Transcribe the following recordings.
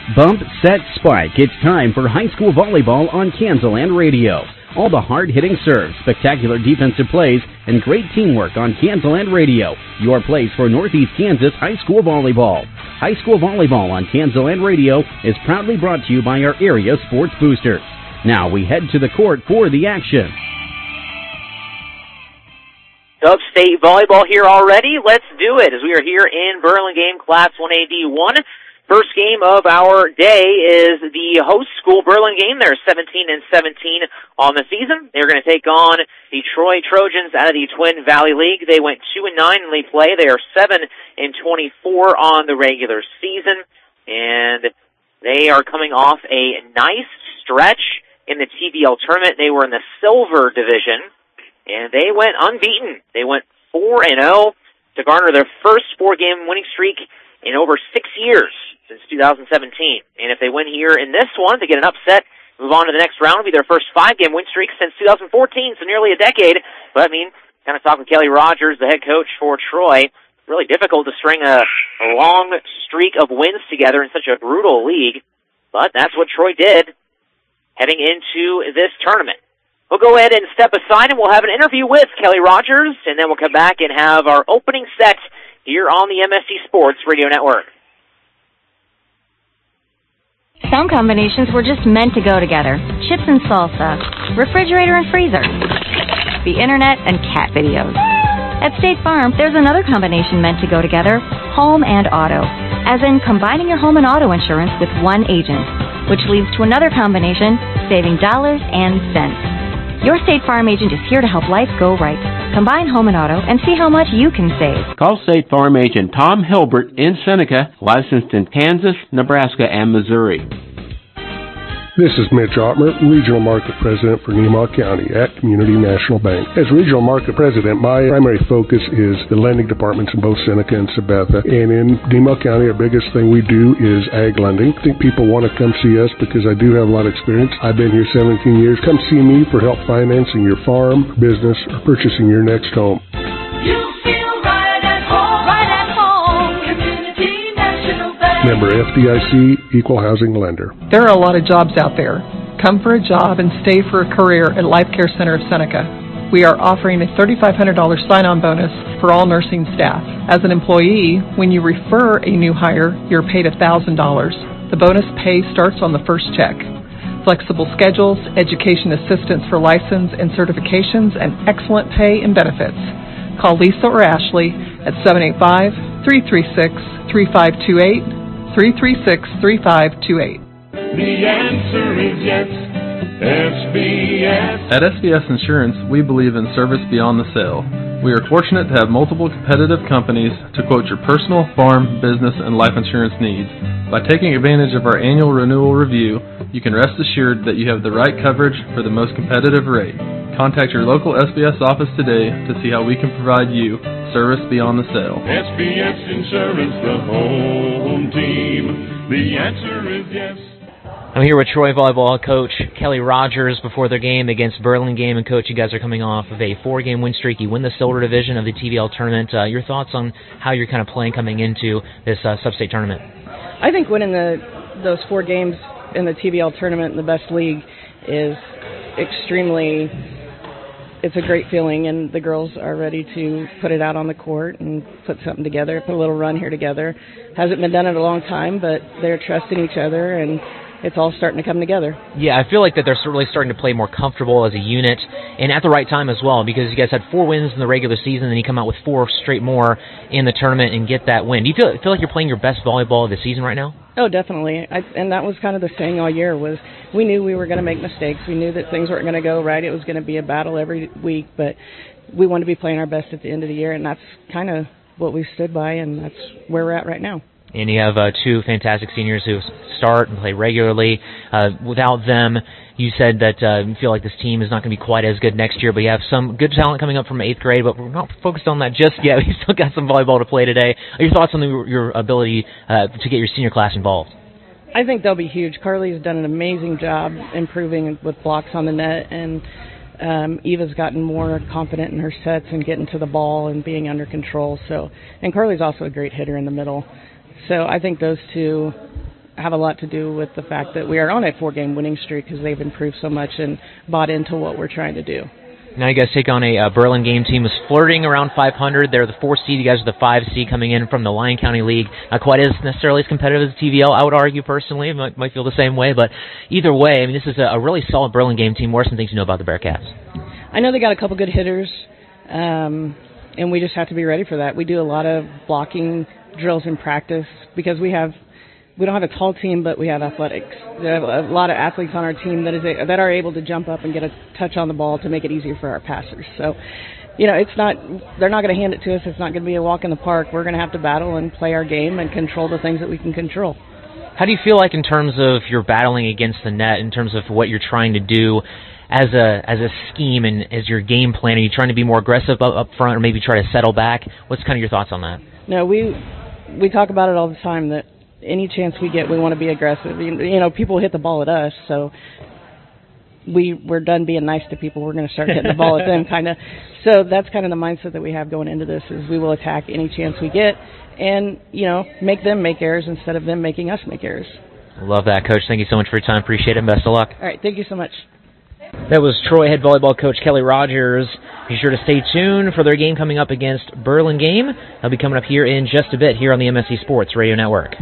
Bump, set, spike. It's time for high school volleyball on Kansaland Radio. All the hard-hitting serves, spectacular defensive plays, and great teamwork on Kansaland Radio. Your place for Northeast Kansas high school volleyball. High school volleyball on Kansaland Radio is proudly brought to you by our area sports boosters. Now we head to the court for the action. Upstate volleyball here already. Let's do it as we are here in Burlingame Class 1AD1. First game of our day is the host school, Burlingame. They're 17-17 on the season. They're going to take on the Troy Trojans out of the Twin Valley League. They went 2-9 in league play. They are 7-24 on the regular season, and they are coming off a nice stretch in the TVL tournament. They were in the silver division, and they went unbeaten. They went 4-0 to garner their first 4-game winning streak in over 6 years. Since 2017. And if they win here in this one to get an upset, move on to the next round, it'll be their first 5-game win streak since 2014, so nearly a decade. But, I mean, kind of talking with Kelly Rogers, the head coach for Troy, really difficult to string a long streak of wins together in such a brutal league. But that's what Troy did heading into this tournament. We'll go ahead and step aside, and we'll have an interview with Kelly Rogers, and then we'll come back and have our opening set here on the MSC Sports Radio Network. Some combinations were just meant to go together. Chips and salsa, refrigerator and freezer, the internet and cat videos. At State Farm, there's another combination meant to go together, home and auto. As in combining your home and auto insurance with one agent, which leads to another combination, saving dollars and cents. Your State Farm agent is here to help life go right. Combine home and auto and see how much you can save. Call State Farm agent Tom Hilbert in Seneca, licensed in Kansas, Nebraska, and Missouri. This is Mitch Ottmer, Regional Market President for Nemah County at Community National Bank. As Regional Market President, my primary focus is the lending departments in both Seneca and Sabetha. And in Nemah County, our biggest thing we do is ag lending. I think people want to come see us because I do have a lot of experience. I've been here 17 years. Come see me for help financing your farm, business, or purchasing your next home. Member FDIC, Equal Housing Lender. There are a lot of jobs out there. Come for a job and stay for a career at Life Care Center of Seneca. We are offering a $3,500 sign-on bonus for all nursing staff. As an employee, when you refer a new hire, you're paid $1,000. The bonus pay starts on the first check. Flexible schedules, education assistance for license and certifications, and excellent pay and benefits. Call Lisa or Ashley at 785-336-3528. 336-3528. The answer is yes, SBS. At SBS Insurance, we believe in service beyond the sale. We are fortunate to have multiple competitive companies to quote your personal, farm, business, and life insurance needs. By taking advantage of our annual renewal review, you can rest assured that you have the right coverage for the most competitive rate. Contact your local SBS office today to see how we can provide you service beyond the sale. SBS Insurance, the home team. The answer is yes. I'm here with Troy volleyball coach Kelly Rogers before their game against Burlingame. And, Coach, you guys are coming off of a 4-game win streak. You win the silver division of the TVL tournament. Your thoughts on how you're kind of playing coming into this sub-state tournament? I think winning those 4 games in the TVL tournament in the best league is extremely... It's a great feeling, and the girls are ready to put it out on the court and put something together, put a little run here together. Hasn't been done in a long time, but they're trusting each other, and it's all starting to come together. Yeah, I feel like that they're really starting to play more comfortable as a unit, and at the right time as well, because you guys had 4 wins in the regular season, and you come out with 4 straight more in the tournament and get that win. Do you feel like you're playing your best volleyball of the season right now? Oh, definitely. And that was kind of the saying all year was we knew we were going to make mistakes. We knew that things weren't going to go right. It was going to be a battle every week, but we wanted to be playing our best at the end of the year, and that's kind of what we stood by, and that's where we're at right now. And you have 2 fantastic seniors who start and play regularly. Without them, you said that you feel like this team is not going to be quite as good next year, but you have some good talent coming up from 8th grade, but we're not focused on that just yet. We still got some volleyball to play today. Your thoughts on your ability to get your senior class involved? I think they'll be huge. Carly's done an amazing job improving with blocks on the net, and Eva's gotten more confident in her sets and getting to the ball and being under control. And Carly's also a great hitter in the middle. So I think those 2 have a lot to do with the fact that we are on a 4-game winning streak because they've improved so much and bought into what we're trying to do. Now you guys take on a Burlingame team who's flirting around 500. They're the 4th seed. You guys are the 5 seed coming in from the Lyon County League. Not quite as necessarily as competitive as TVL, I would argue personally. Might feel the same way, but either way, I mean, this is a really solid Burlingame team. What are some things you know about the Bearcats? I know they got a couple good hitters, and we just have to be ready for that. We do a lot of blocking drills in practice because we don't have a tall team, but we have athletics. We have a lot of athletes on our team that are able to jump up and get a touch on the ball to make it easier for our passers. So, they're not going to hand it to us. It's not going to be a walk in the park. We're going to have to battle and play our game and control the things that we can control. How do you feel like in terms of your battling against the net, in terms of what you're trying to do as a scheme and as your game plan? Are you trying to be more aggressive up front or maybe try to settle back? What's kind of your thoughts on that? No, we talk about it all the time that any chance we get, we want to be aggressive. People hit the ball at us, so we're done being nice to people. We're going to start hitting the ball at them, kind of. So that's kind of the mindset that we have going into this, is we will attack any chance we get and, make them make errors instead of them making us make errors. Love that, Coach. Thank you so much for your time. Appreciate it, and best of luck. All right, thank you so much. That was Troy head volleyball coach Kelly Rogers. Be sure to stay tuned for their game coming up against Burlingame. They'll be coming up here in just a bit here on the MSC Sports Radio Network.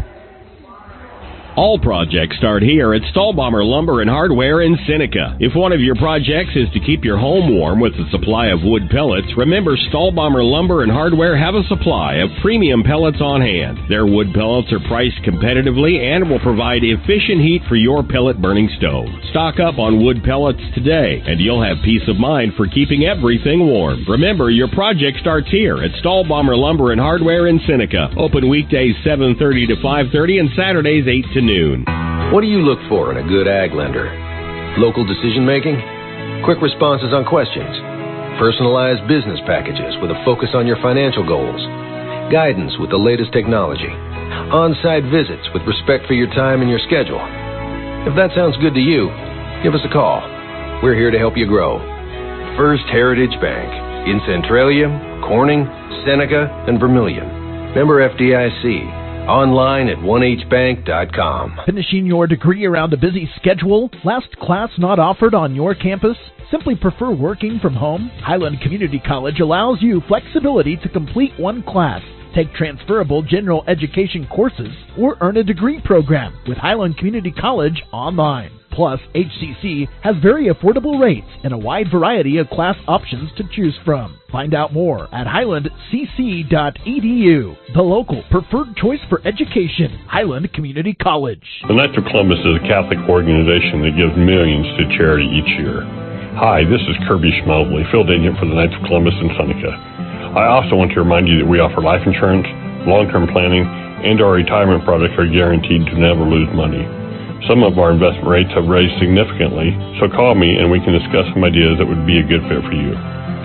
All projects start here at Stahlbomber Lumber and Hardware in Seneca. If one of your projects is to keep your home warm with a supply of wood pellets, remember Stahlbomber Lumber and Hardware have a supply of premium pellets on hand. Their wood pellets are priced competitively and will provide efficient heat for your pellet burning stove. Stock up on wood pellets today, and you'll have peace of mind for keeping everything warm. Remember, your project starts here at Stahlbomber Lumber and Hardware in Seneca. Open weekdays 7:30 to 5:30 and Saturdays 8 to noon. What do you look for in a good ag lender? Local decision making? Quick responses on questions? Personalized business packages with a focus on your financial goals? Guidance with the latest technology? On-site visits with respect for your time and your schedule? If that sounds good to you, give us a call. We're here to help you grow. First Heritage Bank in Centralia, Corning, Seneca, and Vermilion. Member FDIC. Online at onehbank.com. Finishing your degree around a busy schedule? Last class not offered on your campus? Simply prefer working from home? Highland Community College allows you flexibility to complete one class, take transferable general education courses, or earn a degree program with Highland Community College online. Plus, HCC has very affordable rates and a wide variety of class options to choose from. Find out more at highlandcc.edu, the local preferred choice for education, Highland Community College. The Knights of Columbus is a Catholic organization that gives millions to charity each year. Hi, this is Kirby Schmobley, field agent for the Knights of Columbus in Seneca. I also want to remind you that we offer life insurance, long-term planning, and our retirement products are guaranteed to never lose money. Some of our investment rates have raised significantly, so call me and we can discuss some ideas that would be a good fit for you.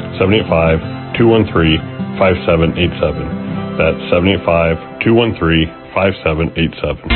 785-213-5787. That's 785-213-5787.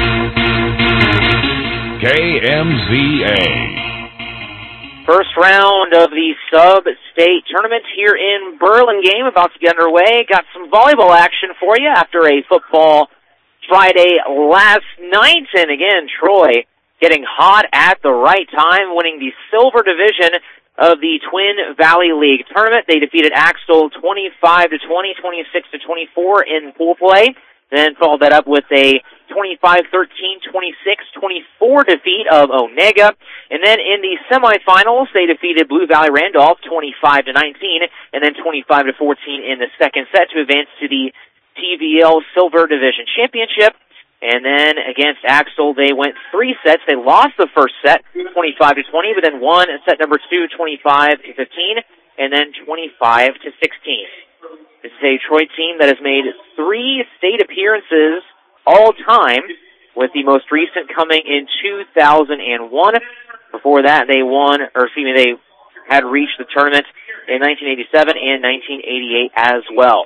KMZA. First round of the sub-state tournament here in Burlingame about to get underway. Got some volleyball action for you after a football Friday last night. And again, Troy getting hot at the right time, winning the silver division of the Twin Valley League tournament. They defeated Axtell 25-20, 26-24 in pool play. Then followed that up with a 25-13, 26-24 defeat of Onega. And then in the semifinals, they defeated Blue Valley Randolph 25-19 and then 25-14 in the second set to advance to the TVL Silver Division Championship. And then against Axtell, they went 3 sets. They lost the first set, 25-20, but then won set number 2, 25-15, and then 25-16. This is a Troy team that has made 3 state appearances all time, with the most recent coming in 2001. Before that, they had reached the tournament in 1987 and 1988 as well.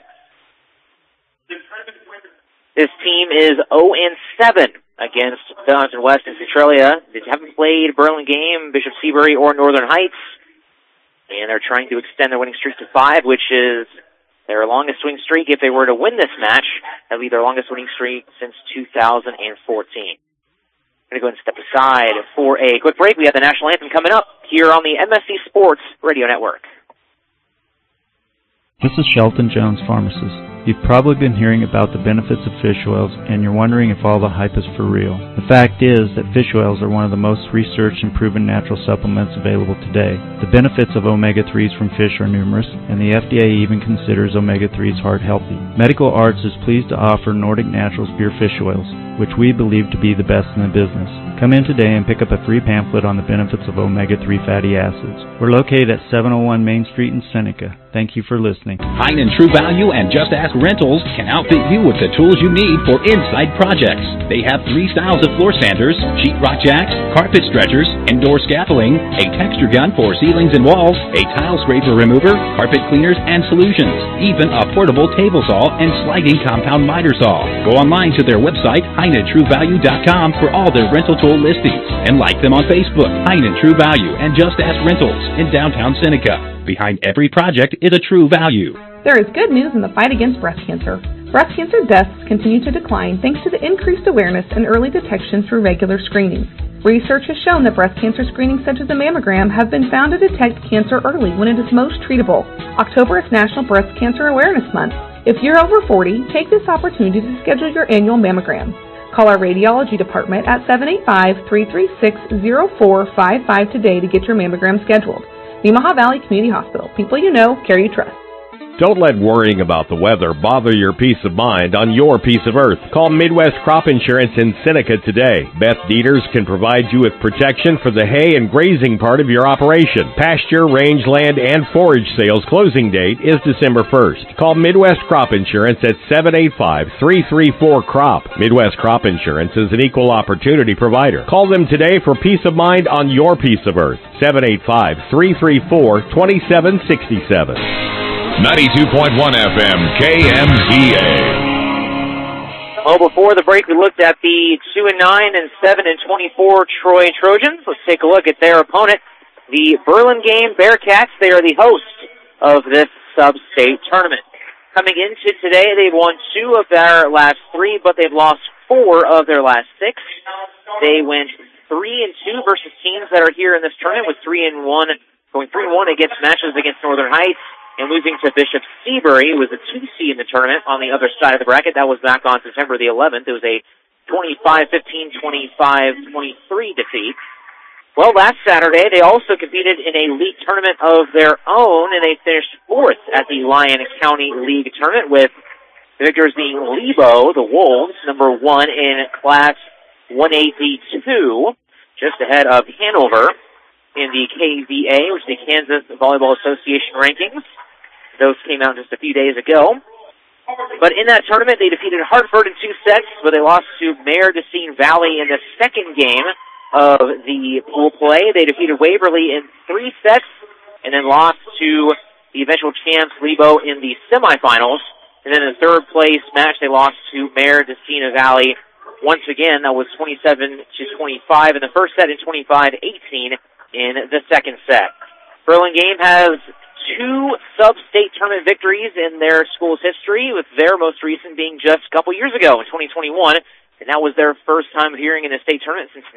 This team is 0-7 against Bellingham West and Centralia. They haven't played Burlingame, Bishop Seabury, or Northern Heights. And they're trying to extend their winning streak to 5, which is their longest winning streak. If they were to win this match, that would be their longest winning streak since 2014. Going to go ahead and step aside for a quick break. We have the national anthem coming up here on the MSC Sports Radio Network. This is Shelton Jones, pharmacist. You've probably been hearing about the benefits of fish oils, and you're wondering if all the hype is for real. The fact is that fish oils are one of the most researched and proven natural supplements available today. The benefits of omega-3s from fish are numerous, and the FDA even considers omega-3s heart healthy. Medical Arts is pleased to offer Nordic Naturals pure fish oils, which we believe to be the best in the business. Come in today and pick up a free pamphlet on the benefits of omega-3 fatty acids. We're located at 701 Main Street in Seneca. Thank you for listening. Hein and True Value and Just Ask Rentals can outfit you with the tools you need for inside projects. They have 3 styles of floor sanders, sheetrock jacks, carpet stretchers, indoor scaffolding, a texture gun for ceilings and walls, a tile scraper remover, carpet cleaners and solutions, even a portable table saw and sliding compound miter saw. Go online to their website, HeinandTrueValue.com, for all their rental tool listings, and like them on Facebook, Hein and True Value and Just Ask Rentals in downtown Seneca. Behind every project is a True Value. There is good news in the fight against breast cancer. Breast cancer deaths continue to decline thanks to the increased awareness and early detection through regular screening. Research has shown that breast cancer screenings such as a mammogram have been found to detect cancer early when it is most treatable. October is National Breast Cancer Awareness Month. If you're over 40, take this opportunity to schedule your annual mammogram. Call our radiology department at 785-336-0455 today to get your mammogram scheduled. Nemaha Valley Community Hospital. People you know, care you trust. Don't let worrying about the weather bother your peace of mind on your piece of earth. Call Midwest Crop Insurance in Seneca today. Beth Dieters can provide you with protection for the hay and grazing part of your operation. Pasture, rangeland, and forage sales closing date is December 1st. Call Midwest Crop Insurance at 785-334-CROP. Midwest Crop Insurance is an equal opportunity provider. Call them today for peace of mind on your piece of earth. 785-334-2767. 92.1 FM, KMEA. Well, before the break, we looked at the 2-9 and 7-24 Troy Trojans. Let's take a look at their opponent, the Burlingame Bearcats. They are the host of this sub-state tournament. Coming into today, they've won 2 of their last 3, but they've lost 4 of their last 6. They went 3-2 versus teams that are here in this tournament, with 3-1, going 3-1 against matches against Northern Heights, and losing to Bishop Seabury, who was a 2 seed in the tournament on the other side of the bracket. That was back on September the 11th. It was a 25-15, 25-23 defeat. Well, last Saturday, they also competed in a league tournament of their own, and they finished 4th at the Lyon County League tournament, with the victors being Lebo, the Wolves, number 1 in Class 1AD2, just ahead of Hanover in the KVA, which is the Kansas Volleyball Association rankings. Those came out just a few days ago. But in that tournament, they defeated Hartford in 2 sets, but they lost to Mayor Decine Valley in the second game of the pool play. They defeated Waverly in 3 sets, and then lost to the eventual champs Lebo in the semifinals. And then in the third place match, they lost to Mayor Decine Valley. Once again, that was 27-25 in the first set and 25-18 in the second set. Burlingame has 2 sub-state tournament victories in their school's history, with their most recent being just a couple years ago in 2021, and that was their first time appearing in a state tournament since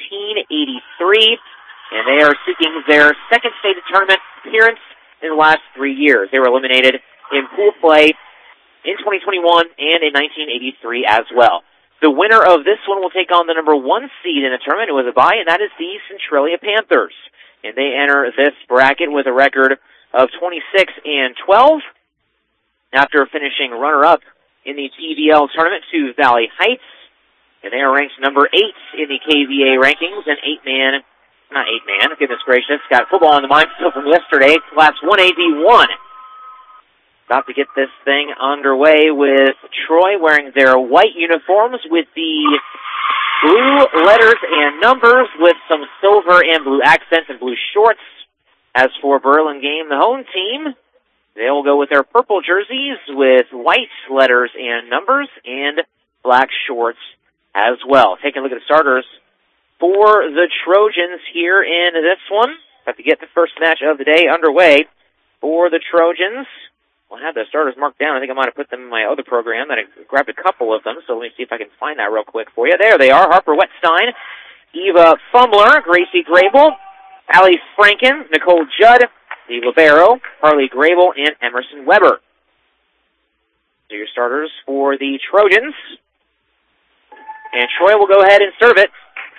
1983, and they are seeking their second state tournament appearance in the last 3 years. They were eliminated in pool play in 2021 and in 1983 as well. The winner of this one will take on the number 1 seed in the tournament. It was a bye, and that is the Centralia Panthers. And they enter this bracket with a record of 26-12 after finishing runner-up in the TVL tournament to Valley Heights. And they are ranked number 8 in the KVA rankings, and not 8-man, goodness gracious, got football on the mind still from yesterday, Class 1AD1. About to get this thing underway with Troy wearing their white uniforms with the blue letters and numbers with some silver and blue accents and blue shorts. As for Burlingame, the home team, they'll go with their purple jerseys with white letters and numbers and black shorts as well. Taking a look at the starters for the Trojans here in this one. Have to get the first match of the day underway for the Trojans. I have the starters marked down. I think I might have put them in my other program. I grabbed a couple of them, so let me see if I can find that real quick for you. There they are. Harper Wetstein Eva Fumbler, Gracie Grable, Allie Franken, Nicole Judd, the libero, Harley Grable, and Emerson Weber. So your starters for the Trojans. And Troy will go ahead and serve it.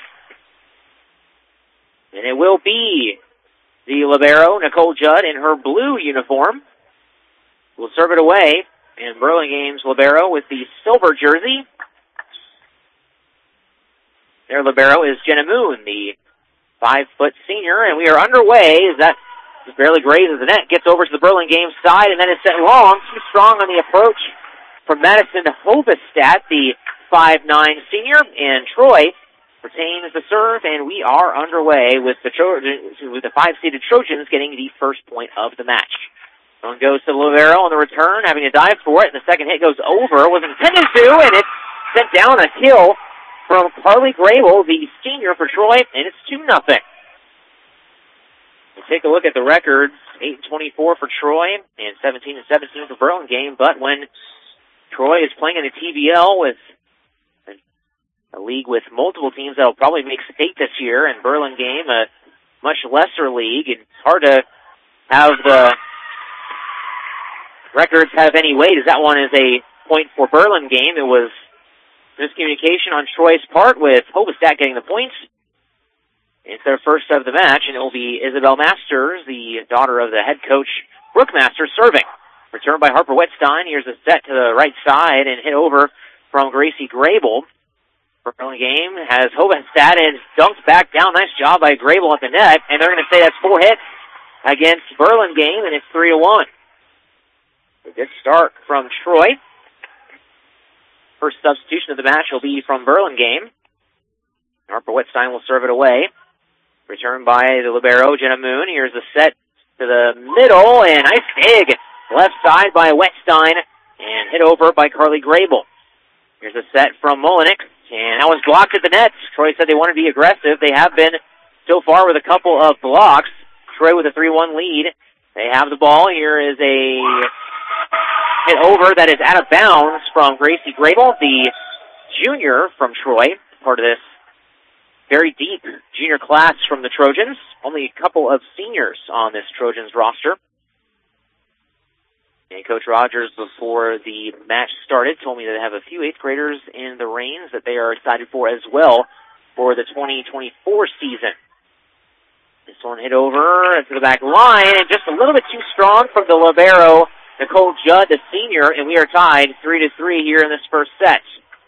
And it will be the libero, Nicole Judd, in her blue uniform. Will serve it away. And Burlingame's libero with the silver jersey. Their libero is Jenna Moon, the 5-foot senior. And we are underway as that just barely grazes the net. Gets over to the Burlingame side and then is set long. Too strong on the approach from Madison Hovestad, the 5'9 senior. And Troy retains the serve, and we are underway with the 5-seeded Trojans getting the first point of the match. One goes to Livero on the return, having to dive for it, and the second hit goes over. Wasn't intended to, and it's sent down a kill from Carly Grable, the senior for Troy, and it's 2-0. We'll take a look at the records. 8-24 for Troy, and 17-17 for Burlingame, but when Troy is playing in the TBL with a league with multiple teams that will probably make state this year, and Burlingame, a much lesser league. It's hard to have the records have any weight, as that one is a point for Burlingame. It was miscommunication on Troy's part, with Hovestad getting the points. It's their first of the match, and it will be Isabel Masters, the daughter of the head coach, Brooke Masters, serving. Returned by Harper Wetstein. Here's a set to the right side and hit over from Gracie Grable. Burlingame has Hovestad and dunked back down. Nice job by Grable at the net. And they're going to say that's 4 hits against Burlingame, and it's 3-1. A good start from Troy. First substitution of the match will be from Burlingame. Harper Wetstein will serve it away. Returned by the libero, Jenna Moon. Here's the set to the middle, and nice dig. Left side by Wetstein, and hit over by Carly Grable. Here's a set from Molinik. And that was blocked at the net. Troy said they want to be aggressive. They have been so far with a couple of blocks. Troy with a 3-1 lead. They have the ball. Here is a hit over that is out of bounds from Gracie Grable, the junior from Troy, part of this very deep junior class from the Trojans. Only a couple of seniors on this Trojans roster. And Coach Rogers, before the match started, told me that they have a few 8th graders in the reins that they are excited for as well for the 2024 season. This one hit over to the back line, and just a little bit too strong from the libero, Nicole Judd, the senior, and we are tied 3-3 here in this first set.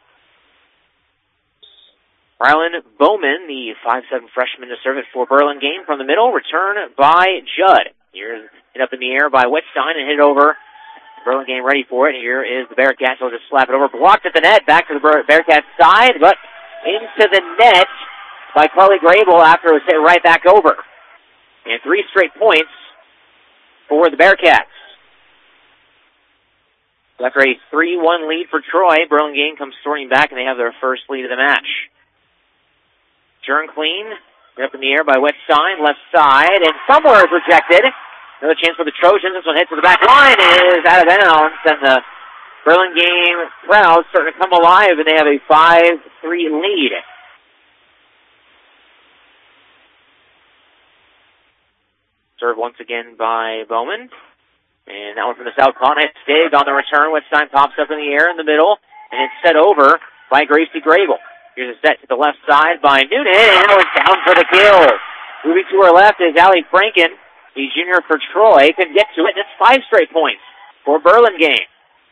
Rylan Bowman, the 5'7 freshman, to serve it for Burlingame from the middle. Return by Judd. Here's hit up in the air by Wetstein and hit over. Burlingame ready for it. Here is the Bearcats. They'll just slap it over. Blocked at the net. Back to the Bearcats side, but into the net by Carly Grable after it was hit right back over. And 3 straight points for the Bearcats. After a 3-1 lead for Troy, Burlingame comes storming back, and they have their first lead of the match. Jernclean up in the air by Wetstein, left side, and somewhere is rejected. Another chance for the Trojans. This one hits to the back line, is out of bounds, and the Burlingame crowd starting to come alive, and they have a 5-3 lead. Served once again by Bowman. And that one from the southpaw. Nice dig on the return. Wetstein pops up in the air in the middle, and it's set over by Gracie Grable. Here's a set to the left side by Noonan, and it was down for the kill. Moving to her left is Allie Franken, the junior for Troy. Could get to it, and it's 5 straight points for Burlingame.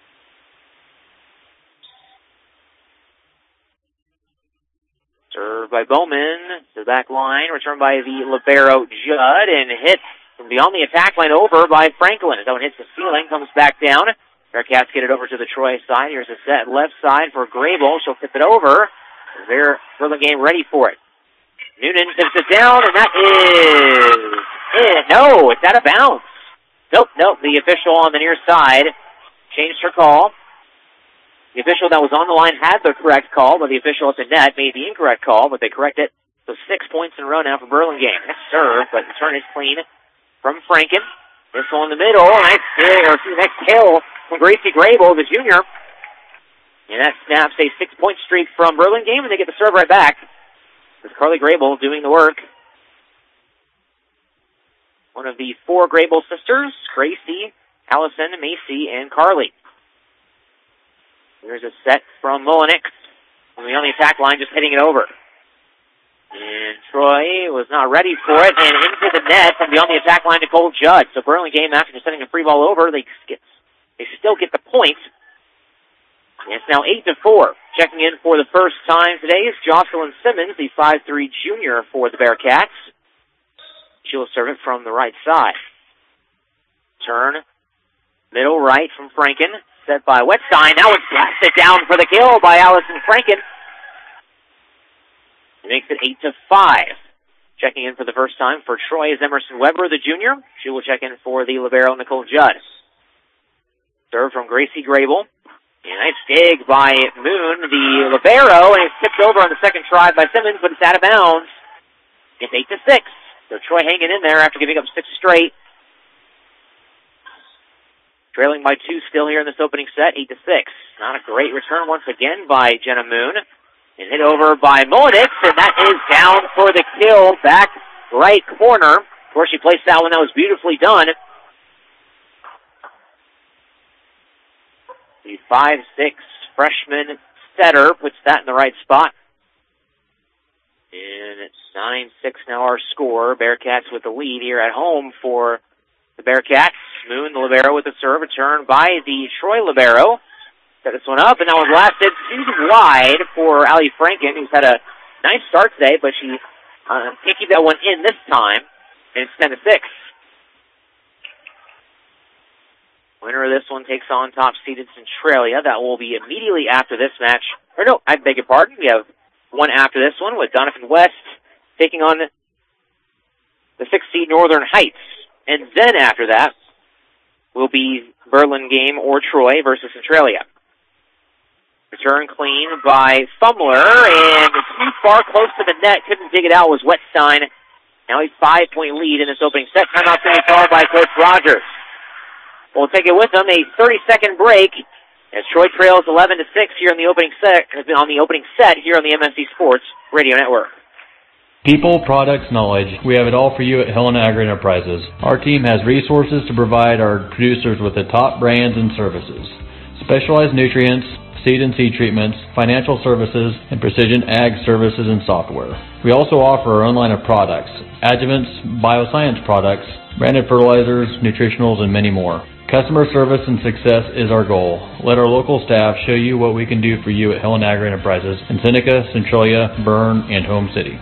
Served by Bowman to the back line, returned by the libero Judd, and hit from beyond the attack line over by Franklin. As that one hits the ceiling, comes back down. Bearcats get it over to the Troy side. Here's a set left side for Grable. She'll tip it over. They're Burlingame ready for it. Noonan tips it down, and that is it. No, it's out of bounds. Nope. The official on the near side changed her call. The official that was on the line had the correct call, but the official at the net made the incorrect call, but they corrected it. So 6 points in a row now for Burlingame. Nice serve, but the turn is clean from Franken. This one in the middle. Nice kill from Gracie Grable, the junior. And that snaps a 6-point streak from Burlingame, and they get the serve right back with Carly Grable doing the work. One of the 4 Grable sisters, Gracie, Allison, Macy, and Carly. Here's a set from Mullenix. On the attack line, just hitting it over. And Troy was not ready for it, and into the net from beyond the attack line, Nicole Judd. So Burlingame, after just sending a free ball over, they still get the point. And it's now 8-4. Checking in for the first time today is Jocelyn Simmons, the 5'3" junior for the Bearcats. She'll serve it from the right side. Turn, middle right from Franken, set by Wetstein. Now it's blasted down for the kill by Allison Franken. It makes it 8-5. Checking in for the first time for Troy is Emerson Weber, the junior. She will check in for the libero, Nicole Judd. Serve from Gracie Grable. And a nice dig by Moon, the libero, and it's tipped over on the second try by Simmons, but it's out of bounds. It's 8-6. So Troy hanging in there after giving up 6 straight. Trailing by 2 still here in this opening set, 8-6. Not a great return once again by Jenna Moon. And hit over by Mullenix, and that is down for the kill, back right corner. Of course, she placed that one. That was beautifully done. The 5'6" freshman setter puts that in the right spot. And it's 9-6 now our score. Bearcats with the lead here at home for the Bearcats. Moon, the libero, with the serve. Return by the Troy libero. Set this one up, and that one blasted too wide for Allie Franken, who's had a nice start today, but she can't keep that one in this time. And it's 10-6. Winner of this one takes on top-seeded Centralia. That will be immediately after this match. Or no, I beg your pardon. We have one after this one with Donovan West taking on the 6th seed Northern Heights. And then after that will be Burlingame or Troy versus Centralia. Return clean by Fumbler, and too far close to the net. Couldn't dig it out was Wetstein. Now a 5-point lead in this opening set. Timeout being called by Coach Rogers. We'll take it with them. A 30-second break as Troy trails 11-6 here in the opening set. Here on the MSC Sports Radio Network. People, products, knowledge. We have it all for you at Helena Agri Enterprises. Our team has resources to provide our producers with the top brands and services. Specialized nutrients, seed and seed treatments, financial services, and precision ag services and software. We also offer our own line of products, adjuvants, bioscience products, branded fertilizers, nutritionals, and many more. Customer service and success is our goal. Let our local staff show you what we can do for you at Helena Agri Enterprises in Seneca, Centralia, Bern, and Home City.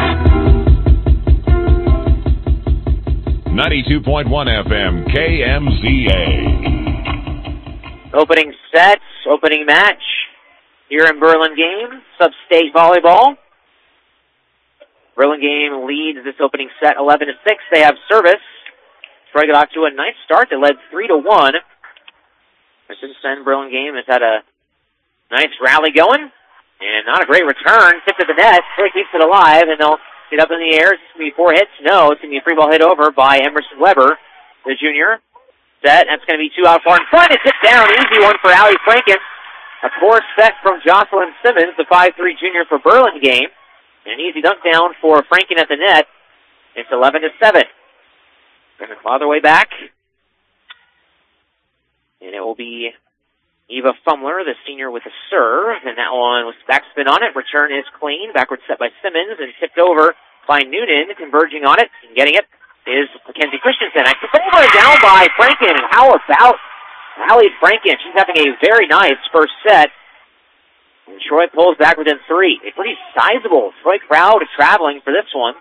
92.1 FM, KMZA. Opening set, opening match here in Burlingame, Sub-State Volleyball. Burlingame leads this opening set 11-6. They have service. Troy got off to a nice start. They led 3-1. Since then, Burlingame has had a nice rally going. And not a great return. Tip to the net. Troy keeps it alive, and they'll get up in the air. It's going to be 4 hits. No, it's going to be a free ball hit over by Emerson Weber, the junior. Set. That's going to be 2 out far in front. It's hit down. Easy one for Allie Franken. A 4 set from Jocelyn Simmons, the 5'3" junior for Burlingame. And an easy dunk down for Franken at the net. It's 11-7. Going to claw their way back. And it will be Eva Fumbler, the senior, with a serve. And that one was backspin on it. Return is clean. Backward set by Simmons and tipped over by Noonan. Converging on it and getting it is Mackenzie Christensen. I took over and down by Franken. And how about Allie Franken? She's having a very nice first set. And Troy pulls back within 3. A pretty sizable Troy crowd traveling for this one.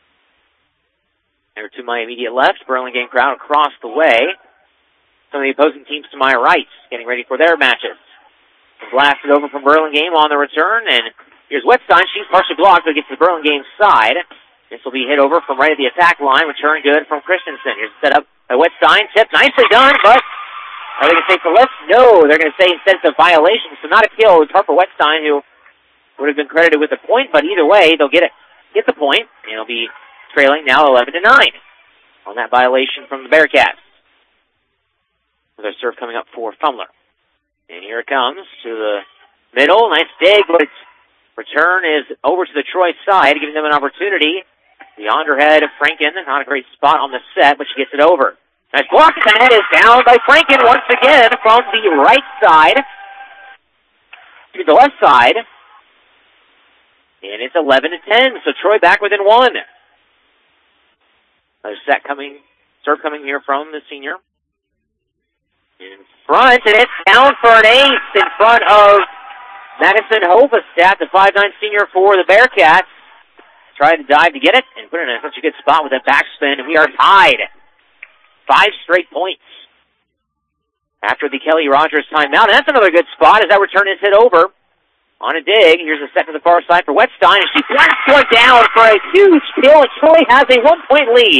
There to my immediate left, Burlingame crowd across the way. Some of the opposing teams to my right, getting ready for their matches. Blasted over from Burlingame on the return, and here's Wetstein. She's partially blocked, but gets to the Burlingame side. This will be hit over from right at the attack line. Return good from Christensen. Here's set up by Wetstein. Tip, nicely done, but are they going to take the lift? No, they're going to say instead it's a violation, so not a kill. It's Harper Wetstein, who would have been credited with the point, but either way, they'll get the point, and it'll be trailing now 11-9 on that violation from the Bearcats. Another serve coming up for Fumbler. And here it comes to the middle. Nice dig, but it's return is over to the Troy side, giving them an opportunity. The underhead of Franken, not a great spot on the set, but she gets it over. Nice block, and that is down by Franken once again from the right side to the left side. And it's 11-10, so Troy back within one. Another serve coming here from the senior. In front, and it's down for an ace in front of Madison Hovestad, the 5'9" senior for the Bearcats. Tried to dive to get it and put it in such a good spot with a backspin, and we are tied. 5 straight points after the Kelly Rogers timeout. And that's another good spot as that return is hit over on a dig. Here's a set to the far side for Wetstein, and she blasts one down for a huge kill, and Troy has a 1-point lead.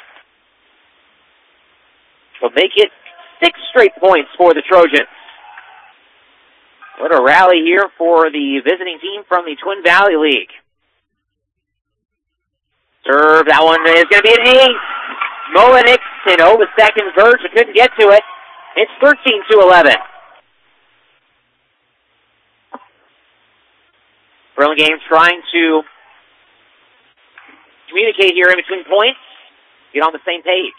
So make it 6 straight points for the Trojans. What a rally here for the visiting team from the Twin Valley League. Serve, that one is going to be an ace. Molinix and Hovestad converge, but couldn't get to it. It's 13-11. Burlingame trying to communicate here in between points, get on the same page.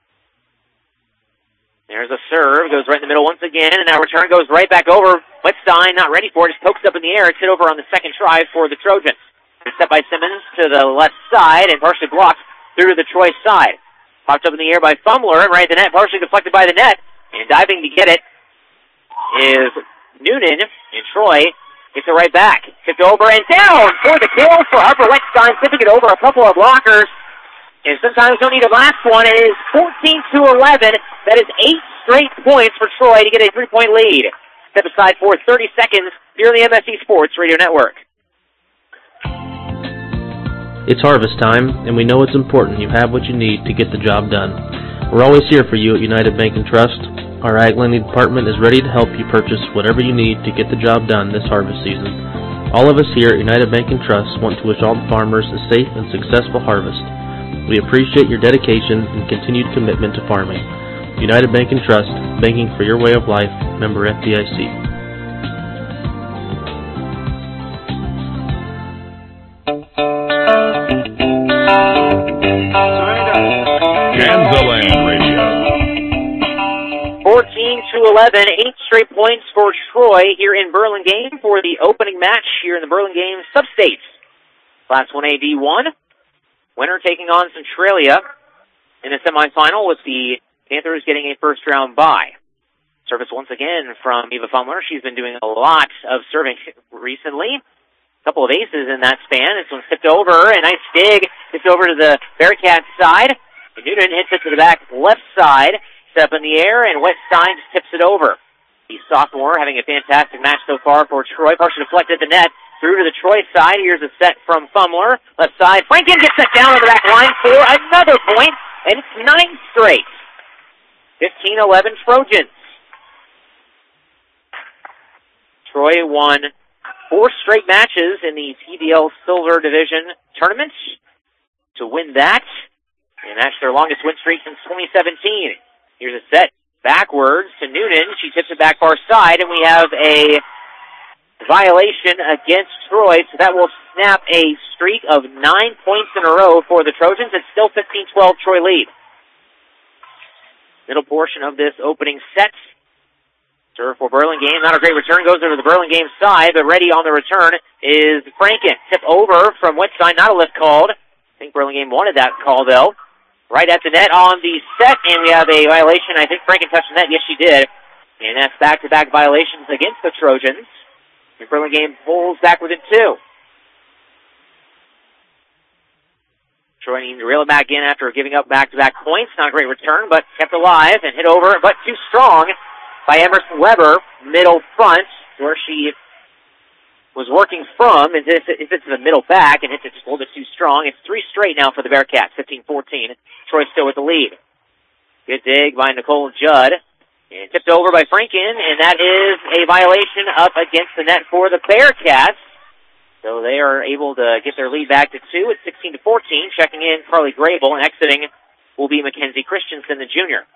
There's a serve, goes right in the middle once again, and that return goes right back over. Wetstein not ready for it, just pokes up in the air. It's hit over on the second try for the Trojans. Set by Simmons to the left side and partially blocked through to the Troy side. Popped up in the air by Fumbler and right at the net, partially deflected by the net. And diving to get it is Noonan, and Troy gets it right back. Tipped over and down for the kill for Harper Wetstein, tipping it over a couple of blockers. And sometimes you don't need a last one. It is 14-11. That is 8 straight points for Troy to get a 3-point lead. Step aside for 30 seconds here on the MSC Sports Radio Network. It's harvest time, and we know it's important you have what you need to get the job done. We're always here for you at United Bank & Trust. Our Ag Lending Department is ready to help you purchase whatever you need to get the job done this harvest season. All of us here at United Bank & Trust want to wish all the farmers a safe and successful harvest. We appreciate your dedication and continued commitment to farming. United Bank & Trust, banking for your way of life, member FDIC. Kansaland Radio. 14-11, 8 straight points for Troy here in Burlingame for the opening match here in the Burlingame Substates. Class 1A D1. Winner taking on Centralia in the semifinal with the Panthers getting a first-round bye. Service once again from Eva Fumbler. She's been doing a lot of serving recently. A couple of aces in that span. This one's tipped over. A nice dig. Tipped over to the Bearcats side. And Noonan hits it to the back left side. Step in the air, and Wetstein just tips it over. The sophomore having a fantastic match so far for Troy. Partially deflected the net. Through to the Troy side. Here's a set from Fumbler. Left side. Franken gets that down on the back line for another point. And it's 9 straight. 15-11 Trojans. Troy won 4 straight matches in the TVL Silver Division tournament to win that. And that's their longest win streak since 2017. Here's a set backwards to Noonan. She tips it back far side, and we have a violation against Troy, so that will snap a streak of 9 points in a row for the Trojans. It's still 15-12 Troy lead. Middle portion of this opening set. Serve for Burlingame. Not a great return. Goes over to the Burlingame side, but ready on the return is Franken. Tip over from Wetstein. Not a lift called. I think Burlingame wanted that call, though. Right at the net on the set, and we have a violation. I think Franken touched the net. Yes, she did. And that's back-to-back violations against the Trojans. And Burlingame pulls back within 2. Troy needing to reel it back in after giving up back-to-back points. Not a great return, but kept alive and hit over, but too strong by Emerson Weber, middle front, where she was working from. And if it's the middle back and hits it just a little bit too strong, it's 3 straight now for the Bearcats, 15-14. Troy still with the lead. Good dig by Nicole Judd. And tipped over by Franken, and that is a violation up against the net for the Bearcats. So they are able to get their lead back to 2 at 16-14. Checking in Carly Grable, and exiting will be Mackenzie Christensen, the junior.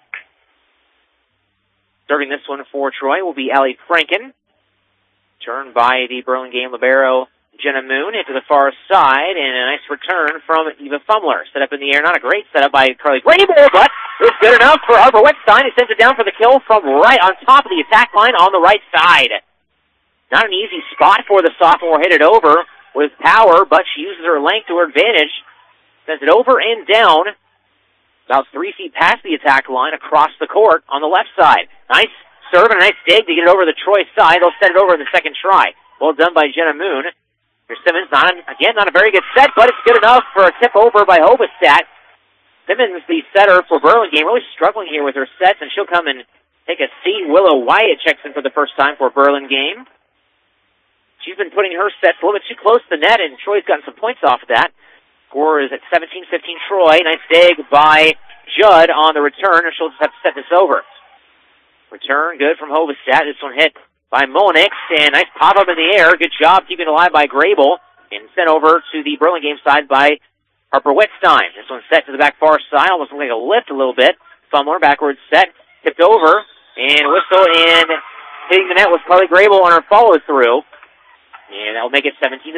Serving this one for Troy will be Allie Franken. Turned by the Burlingame libero, Jenna Moon. to the far side, and a nice return from Eva Fumler. Set up in the air, not a great setup by Carly Grable, but it's good enough for Harper Wettstein. He sends it down for the kill from right on top of the attack line on the right side. Not an easy spot for the sophomore. Hit it over with power, but she uses her length to her advantage. Sends it over and down, about 3 feet past the attack line, across the court on the left side. Nice serve and a nice dig to get it over the Troy side. They'll set it over in the second try. Well done by Jenna Moon. Here's Simmons, not a very good set, but it's good enough for a tip over by Hobestat. Simmons, the setter for Burlingame, really struggling here with her sets, and she'll come and take a seat. Willow Wyatt checks in for the first time for Burlingame. She's been putting her sets a little bit too close to the net, and Troy's gotten some points off of that. Score is at 17-15 Troy. Nice dig by Judd on the return, and she'll just have to set this over. Return good from Hobestat. This one hit by Molinix, and nice pop-up in the air. Good job keeping it alive by Grable, and sent over to the Burlingame side by Harper Wettstein. This one set to the back far side, almost like a lift a little bit. Fumler, backwards set, tipped over, and whistle, and hitting the net was Carly Grable on her follow-through, and that will make it 17-16.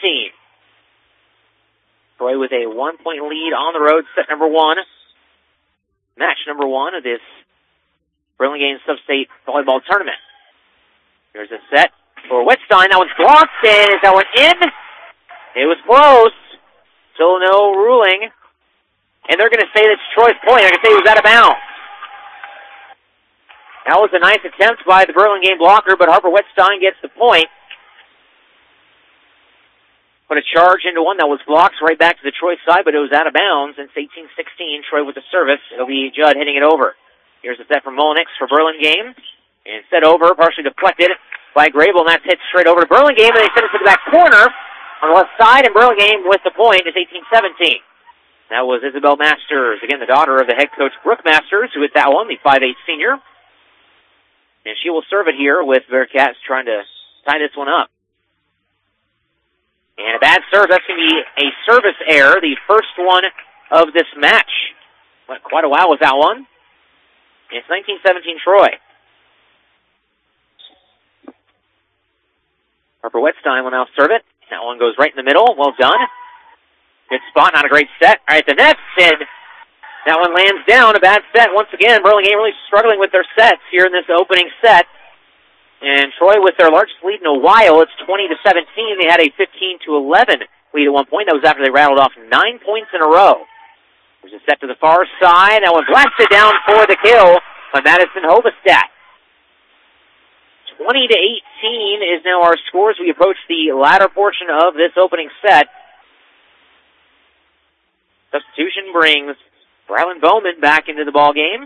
Troy with a 1-point lead on the road, set number 1. Match number 1 of this Burlingame Sub-State Volleyball Tournament. Here's a set for Wettstein. That one's blocked, and is that one in? It was close. Still no ruling. And they're going to say that's Troy's point. They're going to say it was out of bounds. That was a nice attempt by the Burlingame blocker, but Harper Wettstein gets the point. Put a charge into one that was blocked right back to the Troy side, but it was out of bounds. And it's 18-16, Troy with the service. It'll be Judd hitting it over. Here's a set from Molinix for Burlingame. And set over, partially deflected by Grable, and that's hit straight over to Burlingame, and they send it to the back corner on the left side, and Burlingame with the point is 18-17. That was Isabel Masters, again the daughter of the head coach Brooke Masters, who hit that one, the 5'8 senior. And she will serve it here with Bearcats trying to tie this one up. And a bad serve, that's going to be a service error, the first one of this match. Went quite a while with that one. It's 19-17 Troy. Harper Wettstein will now serve it. That one goes right in the middle. Well done. Good spot, not a great set. All right, the net, and that one lands down. A bad set once again. Burlingame really struggling with their sets here in this opening set. And Troy with their largest lead in a while. It's 20-17. They had a 15-11 lead at one point. That was after they rattled off 9 points in a row. There's a set to the far side. That one blasted down for the kill by Madison Hobestat. 20-18 is now our score as we approach the latter portion of this opening set. Substitution brings Rylan Bowman back into the ball game.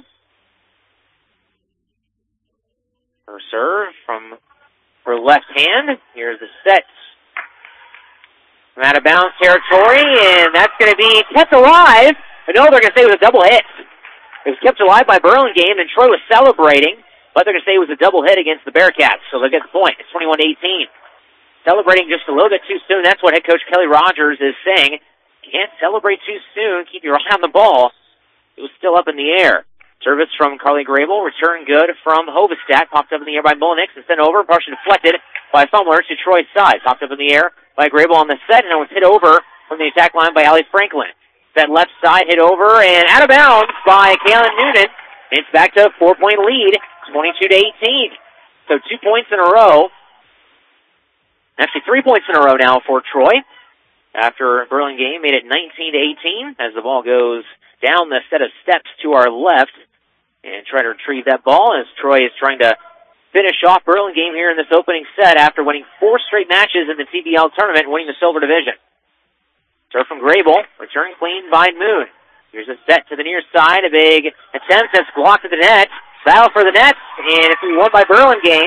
Her serve from her left hand. Here's the set. From out of bounds territory, and that's going to be kept alive. But no, they're going to say it was a double hit. It was kept alive by Burlingame, and Troy was celebrating. But they're going to say it was a double hit against the Bearcats, so they'll get the point. It's 21-18. Celebrating just a little bit too soon. That's what head coach Kelly Rogers is saying. Can't celebrate too soon. Keep your eye on the ball. It was still up in the air. Service from Carly Grable. Return good from Hobestat. Popped up in the air by Molinix and sent over. Partially deflected by Fumler to Troy's side. Popped up in the air by Grable on the set, and it was hit over from the attack line by Allie Franklin. That left side hit over and out of bounds by Kaylin Noonan. It's back to a 4-point lead. 22-18. So 2 points in a row. Actually 3 points in a row now for Troy. After Burlingame made it 19-18 as the ball goes down the set of steps to our left and try to retrieve that ball as Troy is trying to finish off Burlingame here in this opening set after winning 4 straight matches in the TBL tournament, winning the silver division. Serve from Grable, return clean by Moon. Here's a set to the near side, a big attempt that's blocked at the net. Battle for the net, and it's won by Burlingame.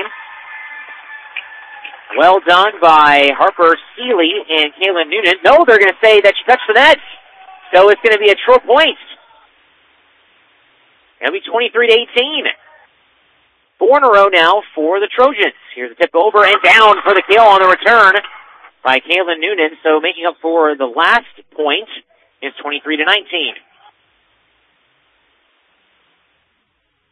Well done by Harper Seeley and Kaylin Noonan. No, they're going to say that she touched the net, so it's going to be a Troy point. It'll be 23-18. 4 in a row now for the Trojans. Here's a tip over and down for the kill on the return by Kaylin Noonan, so making up for the last point is 23-19.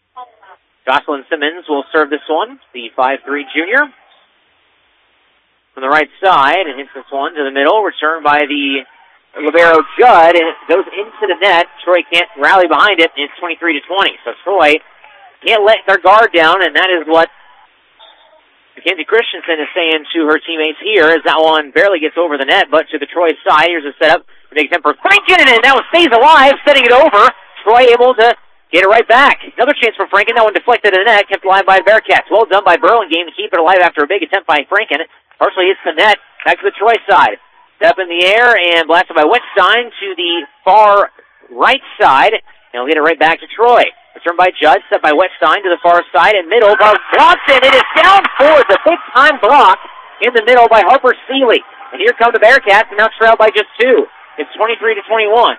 Jocelyn Simmons will serve this one, the 5'3 junior. from the right side and hits this one to the middle. Returned by the libero Judd, and it goes into the net. Troy can't rally behind it, and it's 23-20. So Troy can't let their guard down, and that is what Mackenzie Christensen is saying to her teammates here, as that one barely gets over the net, but to the Troy side. Here's a setup. Big attempt for Franken, and that one stays alive, setting it over. Troy able to get it right back. Another chance for Franken. That one deflected in the net, kept alive by the Bearcats. Well done by Burlingame to keep it alive after a big attempt by Franken. Partially hits the net. Back to the Troy side. Step in the air and blasted by Wettstein to the far right side. And he'll get it right back to Troy. Returned by Judd, set by Wettstein to the far side and middle. Bronson, it is down for the big-time block in the middle by Harper Seeley. And here come the Bearcats, and now trailed by just 2. It's 23-21.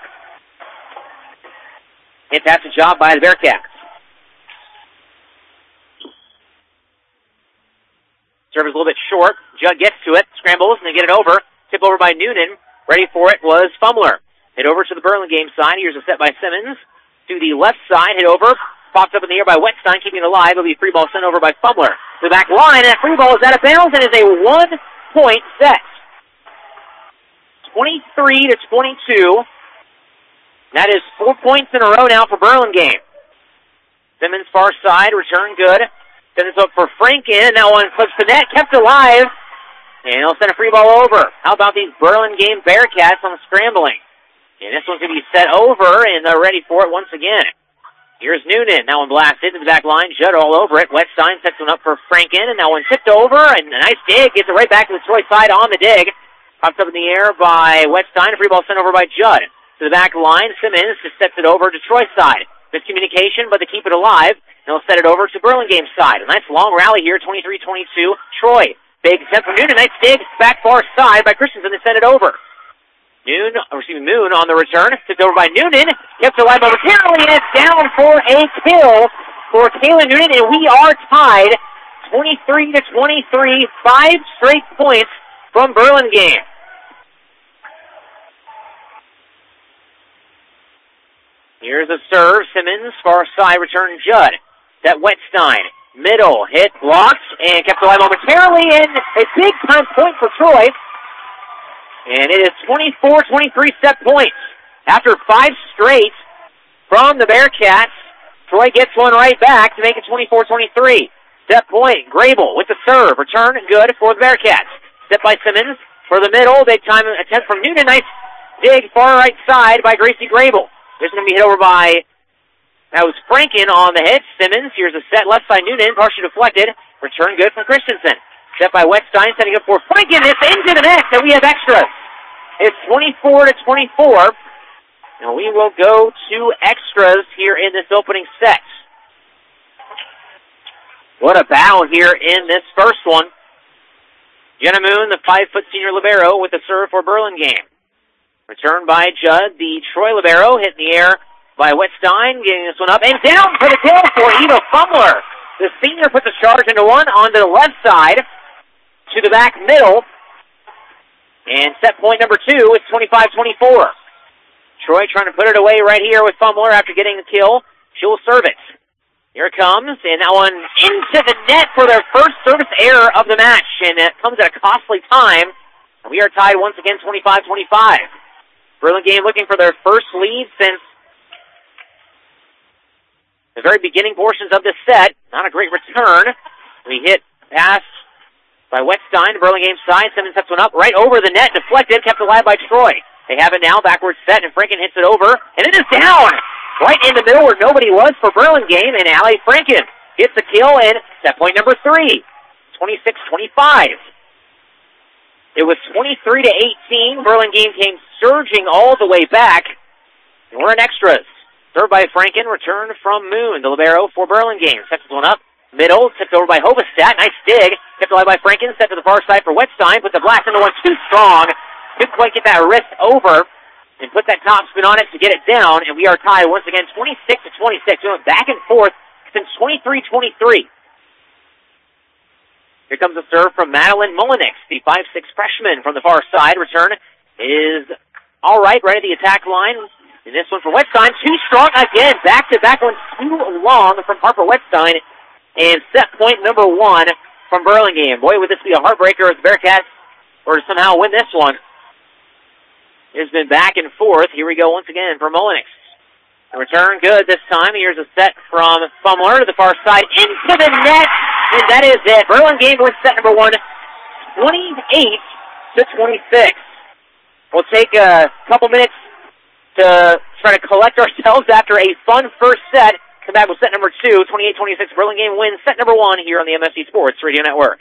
Fantastic job by the Bearcats. Serve is a little bit short. Judd gets to it, scrambles, and they get it over. Tip over by Noonan. Ready for it was Fumbler. Hit over to the Burlingame side. Here's a set by Simmons. To the left side, hit over. Popped up in the air by Wettstein, keeping it alive. It'll be a free ball sent over by Fumbler. To the back line, and that free ball is out of bounds, and is a 1-point set. 23-22. That is 4 points in a row now for Burlingame. Simmons far side, return good. Sends it up for Franken. That one clips the net, kept alive. And he'll send a free ball over. How about these Burlingame Bearcats on the scrambling? And this one's going to be set over, and they're ready for it once again. Here's Noonan. That one blasted into the back line. Judd all over it. Wettstein sets one up for Franken, and that one tipped over, and a nice dig. Gets it right back to the Troy side on the dig. Pops up in the air by Wettstein. A free ball sent over by Judd. To the back line, Simmons just sets it over to Troy side. Miscommunication, but they keep it alive. And they'll set it over to Burlingame side. A nice long rally here, 23-22. Troy. Big attempt from Noonan. Nice dig back far side by Christensen to send it over. Moon on the return. Tipped over by Noonan. Kept alive momentarily, and it's down for a kill for Taylor Noonan, and we are tied 23-23. 5 straight points from Burlingame. Here's a serve. Simmons, far side, return Judd. That Wettstein. Middle, hit, blocked, and kept alive momentarily, and a big-time point for Troy. And it is 24-23 set points. After 5 straight from the Bearcats, Troy gets one right back to make it 24-23. Set point, Grable with the serve. Return good for the Bearcats. Set by Simmons for the middle. Big time attempt from Noonan. Nice dig far right side by Gracie Grable. This is going to be hit over by, that was Franken on the hit. Simmons, here's a set left side Noonan, partially deflected. Return good from Christensen. Set by Wettstein, setting up for Franken. It's into the net, and we have extras. It's 24-24, and we will go to extras here in this opening set. What a battle here in this first one. Jenna Moon, the 5-foot senior libero, with the serve for Burlingame. Returned by Judd, the Troy libero, hit in the air by Wettstein, getting this one up and down for the kill for Eva Fumbler. The senior puts a charge into one onto the left side to the back middle. And set point number 2 is 25-24. Troy trying to put it away right here with Fumbler after getting the kill. She'll serve it. Here it comes, and that one into the net for their first service error of the match, and it comes at a costly time. And we are tied once again 25-25. Burlingame looking for their first lead since the very beginning portions of this set. Not a great return. We hit pass by Wettstein, Burlingame side. Simmons sets one up right over the net, deflected, kept alive by Troy. They have it now, backwards set, and Franken hits it over, and it is down right in the middle where nobody was for Burlingame, and Allie Franken gets the kill, and set point number 3, 26-25. It was 23-18. Burlingame came surging all the way back, and we're in extras. Served by Franken, return from Moon, the libero for Burlingame. Sets one up. Middle, tipped over by Hovestat. Nice dig. Tipped alive by Franken. Set to the far side for Wettstein. Put the blast into one too strong. Couldn't quite get that wrist over and put that top spin on it to get it down. And we are tied once again 26-26. We went back and forth since 23-23. Here comes a serve from Madeline Mullenix, the 5'6" freshman from the far side. Return is all right at the attack line. And this one for Wettstein. Too strong again. Back-to-back one too long from Harper Wettstein. And set point number 1 from Burlingame. Boy, would this be a heartbreaker as the Bearcats or to somehow win this one. It's been back and forth. Here we go once again for Mullenix. The return good this time. Here's a set from Fummler to the far side into the net, and that is it. Burlingame wins set number 1, 28-26. We'll take a couple minutes to try to collect ourselves after a fun first set. Come back with set number 2, 28-26. Burlingame wins set number 1 here on the MSC Sports Radio Network.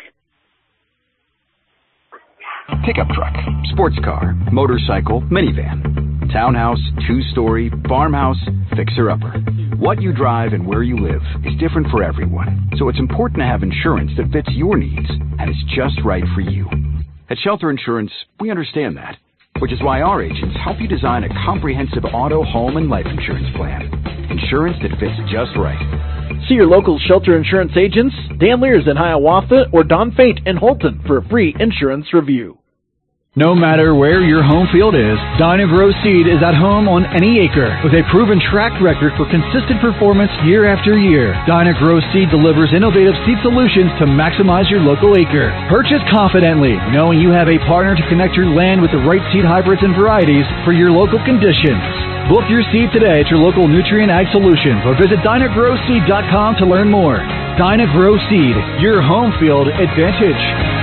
Pickup truck, sports car, motorcycle, minivan, townhouse, two-story, farmhouse, fixer-upper. What you drive and where you live is different for everyone, so it's important to have insurance that fits your needs and is just right for you. At Shelter Insurance, we understand that, which is why our agents help you design a comprehensive auto, home, and life insurance plan. Insurance that fits just right. See your local Shelter Insurance agents, Dan Lears in Hiawatha or Don Fate in Holton for a free insurance review. No matter where your home field is, Dyna-Gro Seed is at home on any acre with a proven track record for consistent performance year after year. Dyna-Gro Seed delivers innovative seed solutions to maximize your local acre. Purchase confidently, knowing you have a partner to connect your land with the right seed hybrids and varieties for your local conditions. Book your seed today at your local Nutrient Ag Solutions or visit DynaGrowSeed.com to learn more. Dyna-Gro Seed, your home field advantage.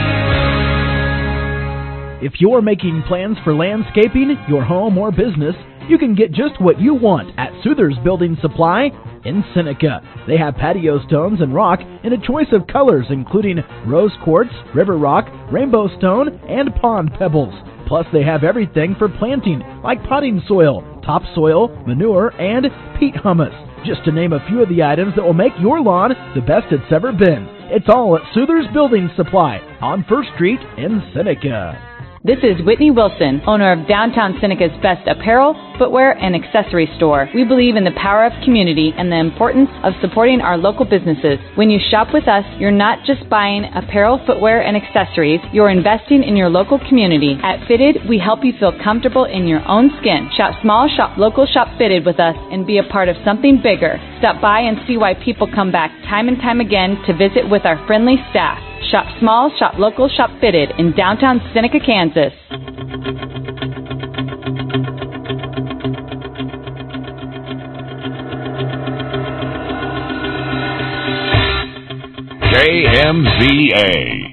If you're making plans for landscaping, your home, or business, you can get just what you want at Souther's Building Supply in Seneca. They have patio stones and rock in a choice of colors including rose quartz, river rock, rainbow stone, and pond pebbles. Plus, they have everything for planting, like potting soil, topsoil, manure, and peat humus, just to name a few of the items that will make your lawn the best it's ever been. It's all at Souther's Building Supply on 1st Street in Seneca. This is Whitney Wilson, owner of Downtown Seneca's best apparel, footwear, and accessory store. We believe in the power of community and the importance of supporting our local businesses. When you shop with us, you're not just buying apparel, footwear, and accessories, you're investing in your local community. At Fitted, we help you feel comfortable in your own skin. Shop small, shop local, shop Fitted with us, and be a part of something bigger. Stop by and see why people come back time and time again to visit with our friendly staff. Shop small, shop local, shop Fitted in downtown Seneca, Kansas. KMZA.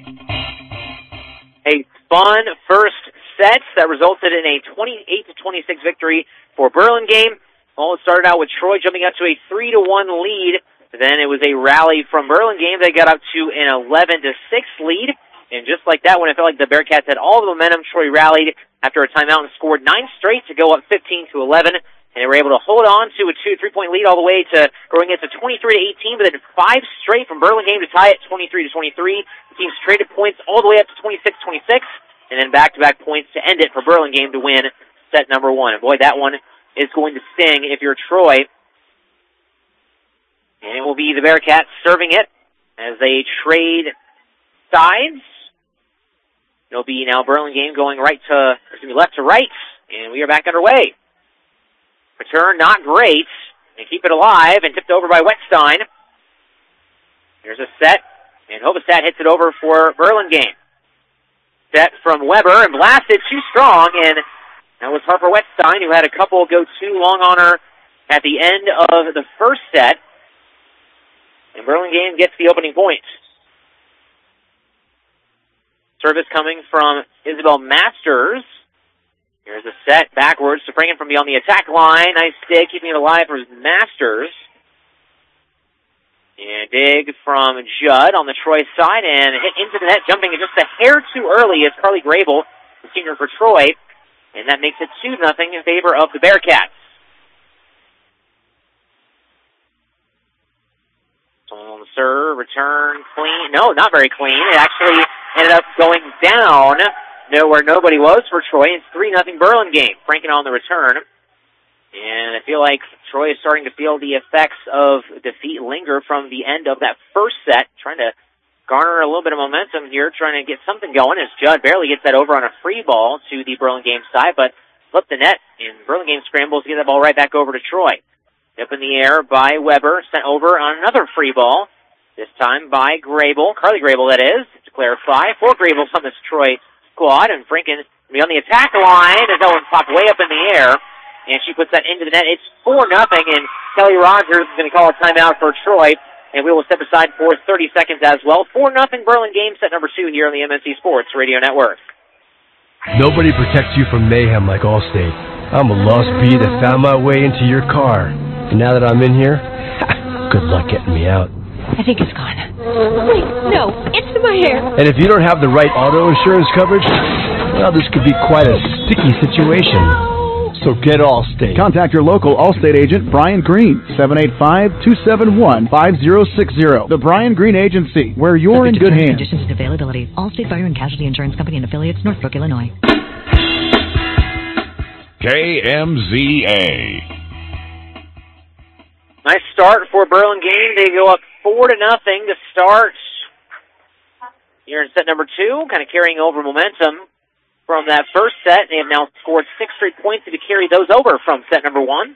A fun first set that resulted in a 28-26 victory for Burlingame. All started out with Troy jumping out to a 3-1 lead. Then it was a rally from Burlingame. They got up to an 11-6 lead. And just like that, when it felt like the Bearcats had all the momentum, Troy rallied after a timeout and scored 9 straight to go up 15-11. And they were able to hold on to a 2-3-point lead all the way to growing it to 23-18, but then 5 straight from Burlingame to tie it 23-23. The teams traded points all the way up to 26-26, and then back-to-back points to end it for Burlingame to win set number 1. And boy, that one is going to sting if you're Troy. And it will be the Bearcats serving it as they trade sides. It'll be now Burlingame going left to right, and we are back underway. Return not great, and keep it alive, and tipped over by Wettstein. Here's a set, and Hovestad hits it over for Burlingame. Set from Weber, and blasted too strong, and that was Harper Wettstein, who had a couple go too long on her at the end of the first set. And Burlingame gets the opening point. Service coming from Isabel Masters. Here's a set backwards to bring it from beyond the attack line. Nice dig, keeping it alive for Masters. And dig from Judd on the Troy side and hit into the net, jumping just a hair too early is Carly Grable, the senior for Troy. And that makes it 2-0 in favor of the Bearcats. On the serve, return, clean. No, not very clean. It actually ended up going down where nobody was for Troy. It's 3-0 Burlingame. Franken on the return. And I feel like Troy is starting to feel the effects of defeat linger from the end of that first set. Trying to garner a little bit of momentum here, trying to get something going as Judd barely gets that over on a free ball to the Burlingame side, but flipped the net, and Burlingame scrambles to get that ball right back over to Troy. Up in the air by Weber, sent over on another free ball, this time by Grable, Carly Grable that is, to clarify. For Grable, something Troy squad, and Franken will be on the attack line as that one popped way up in the air, and she puts that into the net. It's 4-0, and Kelly Rogers is going to call a timeout for Troy, and we will step aside for 30 seconds as well. 4-0 Burlingame, set number 2 here on the MNC Sports Radio Network. Nobody protects you from mayhem like Allstate. I'm a lost bee that found my way into your car. And now that I'm in here, good luck getting me out. I think it's gone. Wait, no, it's in my hair. And if you don't have the right auto insurance coverage, well, this could be quite a sticky situation. So get Allstate. Contact your local Allstate agent, Brian Green, 785-271-5060. The Brian Green Agency, where you're in good hands. Conditions and availability. Allstate Fire and Casualty Insurance Company and affiliates, Northbrook, Illinois. KMZA. Nice start for Burlingame. They go up 4-0 to start here in set number 2, kind of carrying over momentum from that first set. They have now scored 6 straight points to carry those over from set number 1.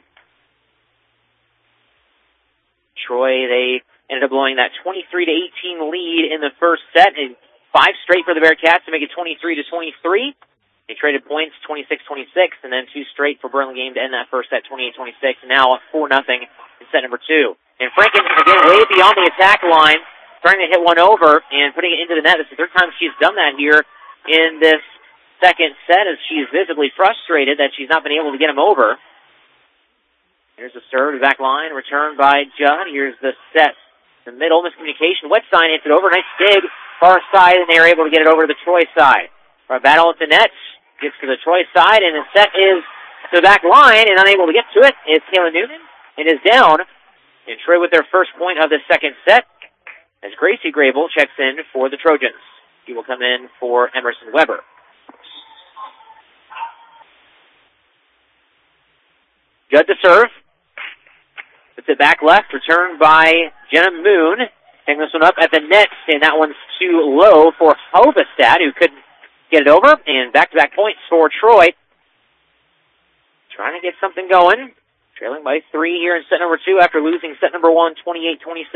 Troy, they ended up blowing that 23-18 lead in the first set, and 5 straight for the Bearcats to make it 23-23. They traded points 26-26, and then 2 straight for Burlingame to end that first set 28-26. And now 4-0 in set number 2. And Franken, again, way beyond the attack line, starting to hit one over and putting it into the net. This is the third time she's done that here in this second set, as she's visibly frustrated that she's not been able to get him over. Here's the serve to back line, returned by Judd. Here's the set. The middle, miscommunication. Wetstein hits it over. Nice dig, far side, and they are able to get it over to the Troy side. For a battle at the net. Gets to the Troy side, and the set is to the back line, and unable to get to it is Taylor Newman. It is down. And Troy with their first point of the second set, as Gracie Grable checks in for the Trojans. He will come in for Emerson Weber. Judd to serve. It's it back left, returned by Jenna Moon. Taking this one up at the net, and that one's too low for Hovestad, who couldn't get it over, and back-to-back points for Troy. Trying to get something going. Trailing by 3 here in set number 2 after losing set number 1, 28-26.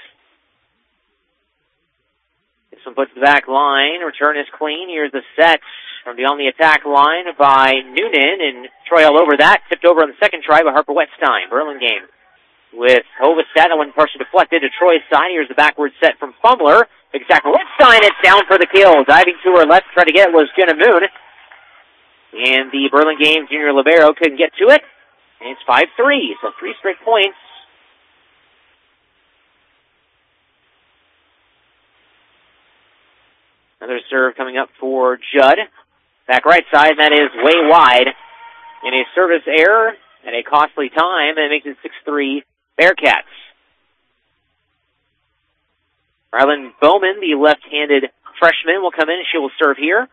This one puts the back line. Return is clean. Here's the set from beyond the attack line by Noonan, and Troy all over that. Tipped over on the second try by Harper Wetstein. Burlingame with Hovestad. That one partially deflected to Troy's side. Here's the backward set from Fumbler. Exactly. Wetstein is down for the kill. Diving to her left to try to get it was Jenna Moon. And the Burlingame junior libero couldn't get to it. And it's 5-3, so 3 straight points. Another serve coming up for Judd. Back right side, and that is way wide. And a service error at a costly time, and it makes it 6-3 Bearcats. Rylan Bowman, the left-handed freshman, will come in and she will serve here.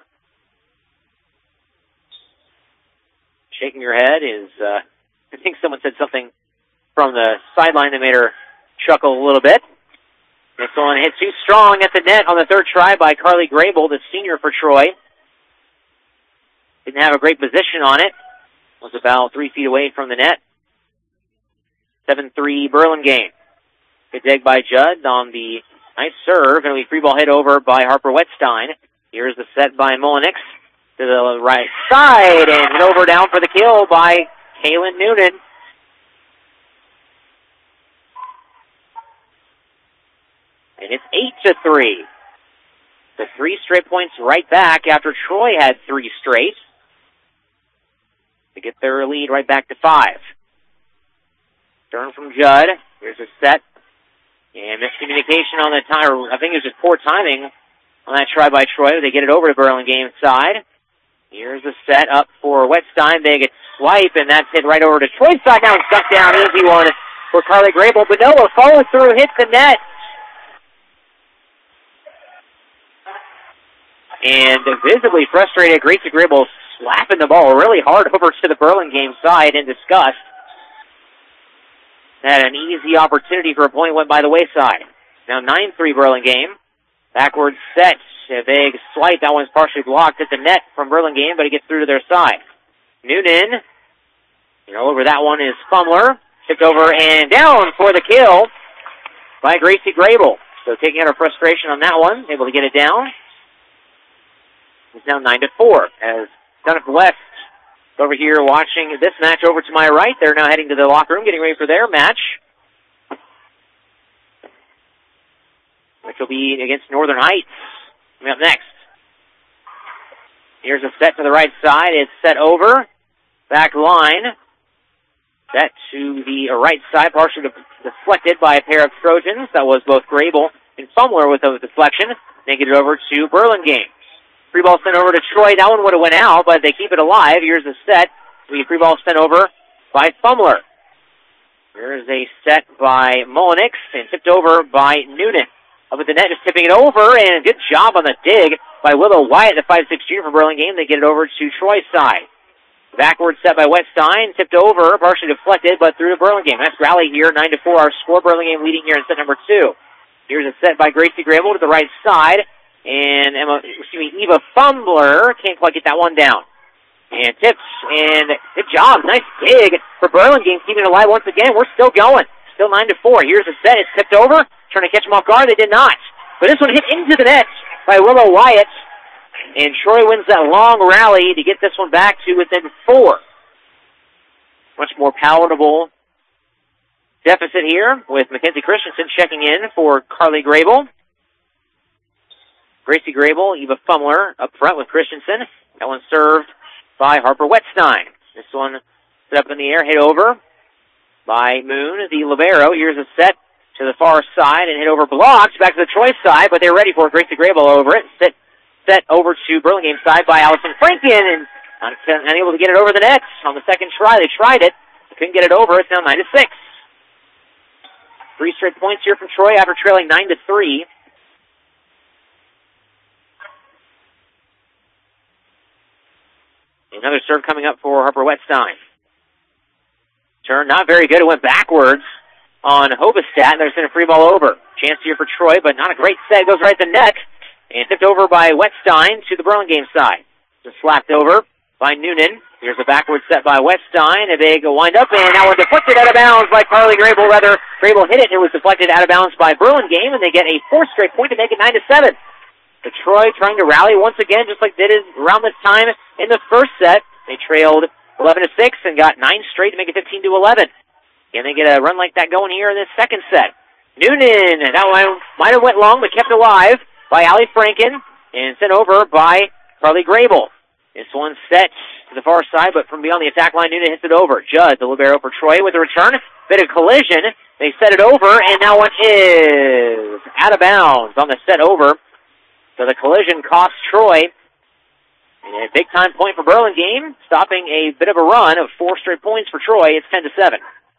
Shaking her head is, I think someone said something from the sideline that made her chuckle a little bit. This one hit too strong at the net on the third try by Carly Grable, the senior for Troy. Didn't have a great position on it. Was about 3 feet away from the net. 7-3 Burlingame. Good dig by Judd on the nice serve, and we free ball hit over by Harper Wetstein. Here's the set by Mullenix to the right side, and hit over down for the kill by Kaylin Noonan. And it's 8-3. The 3 straight points right back after Troy had 3 straight to get their lead right back to 5. Turn from Judd. Here's a set. And miscommunication on the time, or I think it was just poor timing on that try by Troy. They get it over to Burlingame side. Here's the set up for Wetstein. They get swipe, and that's hit right over to Troy's side. Now it's stuck down. Easy one for Carly Grable. But Noah follows through, hits the net. And visibly frustrated, Gracie Grable slapping the ball really hard over to the Burlingame side in disgust. Had an easy opportunity for a point, went by the wayside. Now 9-3 Burlingame. Backward set. A big swipe. That one's partially blocked at the net from Burlingame, but it gets through to their side. Noonan. Over that one is Fumbler. Tipped over and down for the kill by Gracie Grable. So taking out her frustration on that one. Able to get it down. It's now 9-4 as Dunnett West over here watching this match over to my right. They're now heading to the locker room, getting ready for their match, which will be against Northern Heights. Coming up next. Here's a set to the right side. It's set over. Back line. Set to the right side, partially deflected by a pair of Trojans. That was both Grable and Fumbler with a deflection. They get it over to Burlingame. Free ball sent over to Troy. That one would have went out, but they keep it alive. Here's a set. The free ball sent over by Fumbler. Here's a set by Mullenix and tipped over by Noonan. Up at the net, just tipping it over, and a good job on the dig by Willow Wyatt, the 5'6" junior from Burlingame. They get it over to Troy's side. Backward set by Wetstein, tipped over, partially deflected, but through to Burlingame. Nice rally here, 9-4. Our score, Burlingame leading here in set number 2. Here's a set by Gracie Grable to the right side. And Eva Fumbler can't quite get that one down. And tips, and good job. Nice dig for Burlingame, keeping it alive once again. We're still going. Still 9-4. Here's a set. It's tipped over. Trying to catch them off guard. They did not. But this one hit into the net by Willow Wyatt. And Troy wins that long rally to get this one back to within 4. Much more palatable deficit here with Mackenzie Christensen checking in for Carly Grable. Gracie Grable, Eva Fumbler up front with Christensen. That one served by Harper Wetstein. This one set up in the air, hit over by Moon, the libero. Here's a set to the far side and hit over blocked back to the Troy side, but they're ready for it. Gracie Grable over it. Set over to Burlingame side by Allison Franken, and unable to get it over the net on the second try. They tried it. They couldn't get it over. It's now 9-6. 3 straight points here from Troy after trailing 9-3. Another serve coming up for Harper Wetstein. Turn not very good. It went backwards on Hobestad. They're sending a free ball over. Chance here for Troy, but not a great set. Goes right to the net. And tipped over by Wetstein to the Burlingame side. Just slapped over by Noonan. Here's a backward set by Wetstein. A big wind-up, and that one deflected out of bounds by Carly Grable. Rather, Grable hit it. It was deflected out of bounds by Burlingame, and they get a 4th straight point to make it 9-7. The Troy trying to rally once again, just like they did around this time in the first set. They trailed 11-6 and got 9 straight to make it 15-11. Can they get a run like that going here in this second set? Noonan, that one might have went long, but kept alive by Allie Franken and sent over by Carly Grable. This one set to the far side, but from beyond the attack line, Noonan hits it over. Judd, the libero for Troy with a return. Bit of collision. They set it over, and that one is out of bounds on the set over. So the collision costs Troy a big-time point for Burlingame, stopping a bit of a run of 4 straight points for Troy. It's 10-7.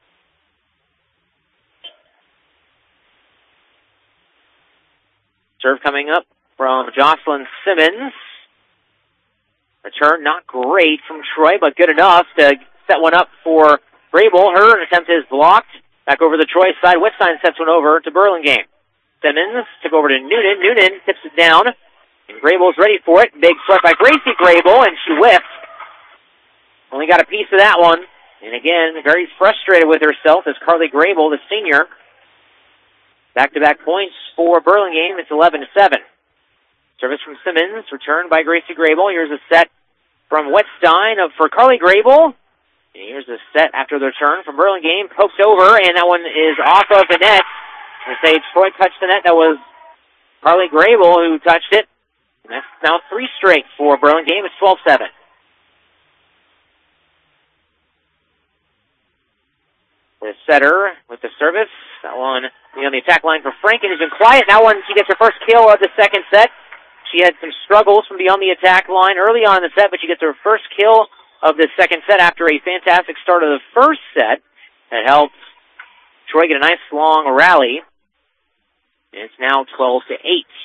Serve coming up from Jocelyn Simmons. Return not great from Troy, but good enough to set one up for Grable. Her attempt is blocked. Back over the Troy side. Wetstein sets one over to Burlingame. Simmons took over to Noonan. Noonan tips it down. And Grable's ready for it. Big sweep by Gracie Grable, and she whiffed. Only got a piece of that one. And again, very frustrated with herself as Carly Grable, the senior. Back-to-back points for Burlingame. It's 11-7. Service from Simmons, returned by Gracie Grable. Here's a set from Wetstein for Carly Grable. And here's a set after the return from Burlingame. Poked over, and that one is off of the net. I say Troy touched the net. That was Carly Grable who touched it. And that's now 3 straight for Burlingame. It's 12-7. The setter with the service. That one on the attack line for Franken has been quiet. That one, she gets her first kill of the second set. She had some struggles from beyond the attack line early on in the set, but she gets her first kill of the second set after a fantastic start of the first set. That helped Troy get a nice long rally. And it's now 12-8.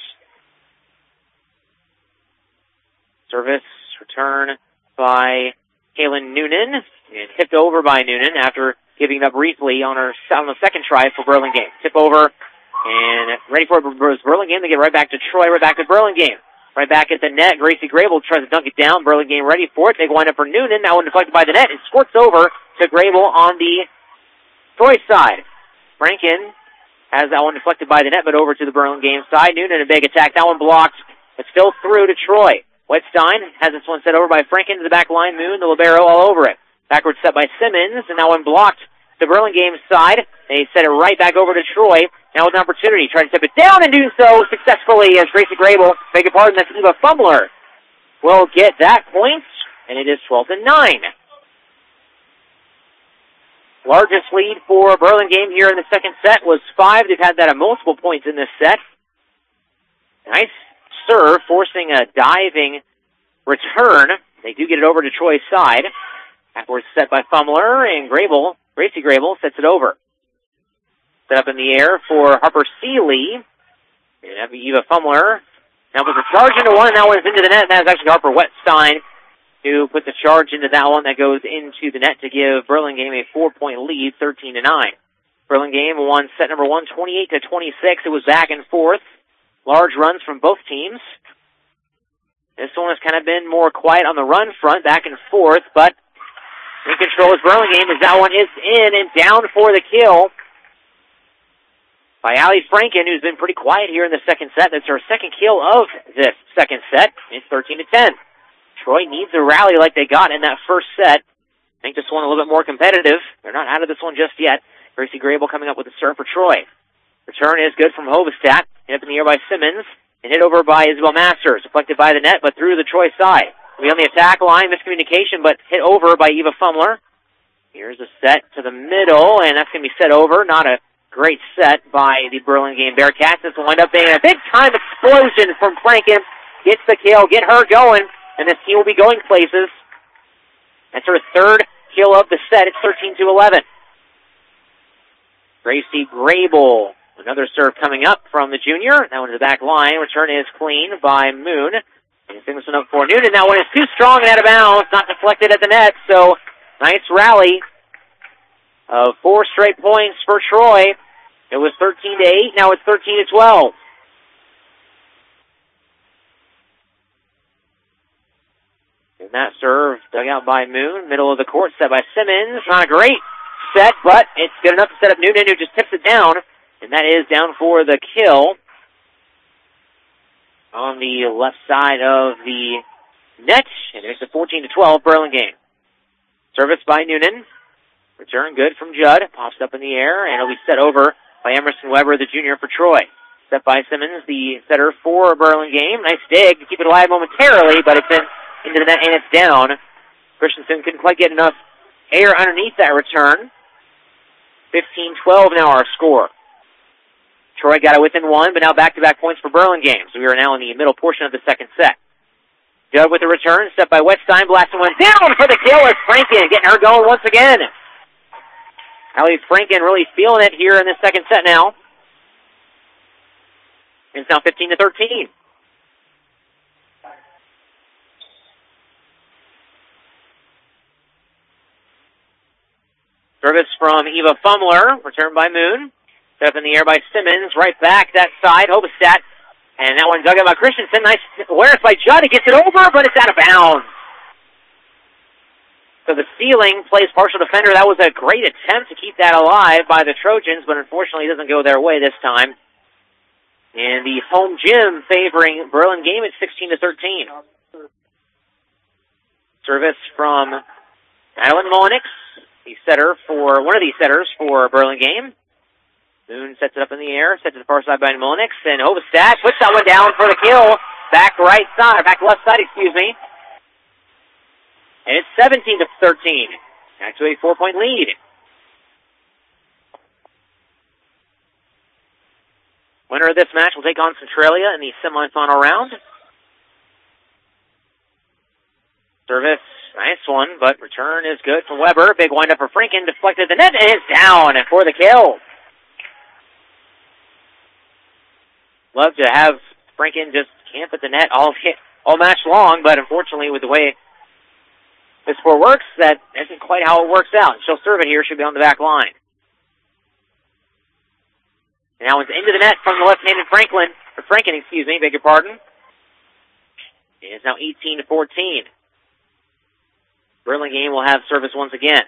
Service return by Kaylin Noonan, and tipped over by Noonan after giving up briefly on the second try for Burlingame. Tip over, and ready for Burlingame. They get right back to Troy, right back to Burlingame. Right back at the net, Gracie Grable tries to dunk it down. Burlingame ready for it. They wind up for Noonan. That one deflected by the net. It squirts over to Grable on the Troy side. Franken has that one deflected by the net, but over to the Burlingame side. Noonan a big attack. That one blocked, but still through to Troy. Wetstein has this one set over by Franken to the back line. Moon, the libero, all over it. Backwards set by Simmons, and that one blocked to Burlingame's side. They set it right back over to Troy. Now with an opportunity, try to tip it down and do so successfully as Gracie Grable, beg your pardon, that's Eva Fumbler, will get that point, and it is 12-9. Largest lead for Burlingame here in the second set was 5. They've had that at multiple points in this set. Nice serve, forcing a diving return. They do get it over to Troy's side. Backwards set by Fumbler, and Gracie Grable sets it over. Set up in the air for Harper Seeley. And have Eva Fumbler. Now puts a charge into one, and that one's into the net. That is actually Harper Wetstein who put the charge into that one that goes into the net to give Burlingame a 4-point lead, 13-9. Burlingame won set number 1, 28-26. It was back and forth. Large runs from both teams. This one has kind of been more quiet on the run front, back and forth, but in control is Burlingame as that one is in and down for the kill by Allie Franken, who's been pretty quiet here in the second set. That's her second kill of this second set. It's 13-10. Troy needs a rally like they got in that first set. I think this one a little bit more competitive. They're not out of this one just yet. Gracie Grable coming up with a serve for Troy. Return is good from Hovestad. Hit up in the air by Simmons and hit over by Isabel Masters. Deflected by the net, but through the Troy side. We'll be on the attack line. Miscommunication, but hit over by Eva Fumbler. Here's a set to the middle, and that's going to be set over. Not a great set by the Burlingame Bearcats. This will wind up being a big-time explosion from Franken. Gets the kill, get her going, and this team will be going places. That's her third kill of the set. It's 13-11. Gracie Grable. Another serve coming up from the junior. That one to the back line. Return is clean by Moon. And this one up for Noonan. That one is too strong and out of bounds. Not deflected at the net. So, nice rally of 4 straight points for Troy. It was 13-8. Now it's 13-12. And that serve dug out by Moon. Middle of the court set by Simmons. Not a great set, but it's good enough to set up Noonan, who just tips it down. And that is down for the kill on the left side of the net. And it's a 14-12 Burlingame. Service by Noonan. Return good from Judd. Pops up in the air, and it'll be set over by Emerson Weber, the junior, for Troy. Set by Simmons, the setter for Burlingame. Nice dig to keep it alive momentarily, but it's into the net, and it's down. Christensen couldn't quite get enough air underneath that return. 15-12 now our score. Troy got it within 1, but now back-to-back points for Burlingame. So we are now in the middle portion of the second set. Judd with the return, set by Wetstein, blasting one down for the kill as Franken getting her going once again. Allie Franken really feeling it here in the second set now. It's now 15-13. Service from Eva Fumbler, returned by Moon. Set up in the air by Simmons, right back that side, Hovestad. And that one dug out by Christensen. Nice awareness by Judd. He gets it over, but it's out of bounds. So the ceiling plays partial defender. That was a great attempt to keep that alive by the Trojans, but unfortunately it doesn't go their way this time. And the home gym favoring Burlingame at 16-13. Service from Madeline Mullenix, the setter for one of these setters for Burlingame. Moon sets it up in the air, sets it to the far side by Mullenix, and Hovestad puts that one down for the kill. Back left side, excuse me. And it's 17-13. Back to a 4-point lead. Winner of this match will take on Centralia in the semifinal round. Service, nice one, but return is good from Weber. Big windup for Franken, deflected the net, and it's down for the kill. Love to have Franken just camp at the net all match long, but unfortunately with the way this sport works, that isn't quite how it works out. She'll serve it here, she'll be on the back line. And now it's into the net from the left-handed Franken, beg your pardon. It's now 18-14. Burlingame will have service once again.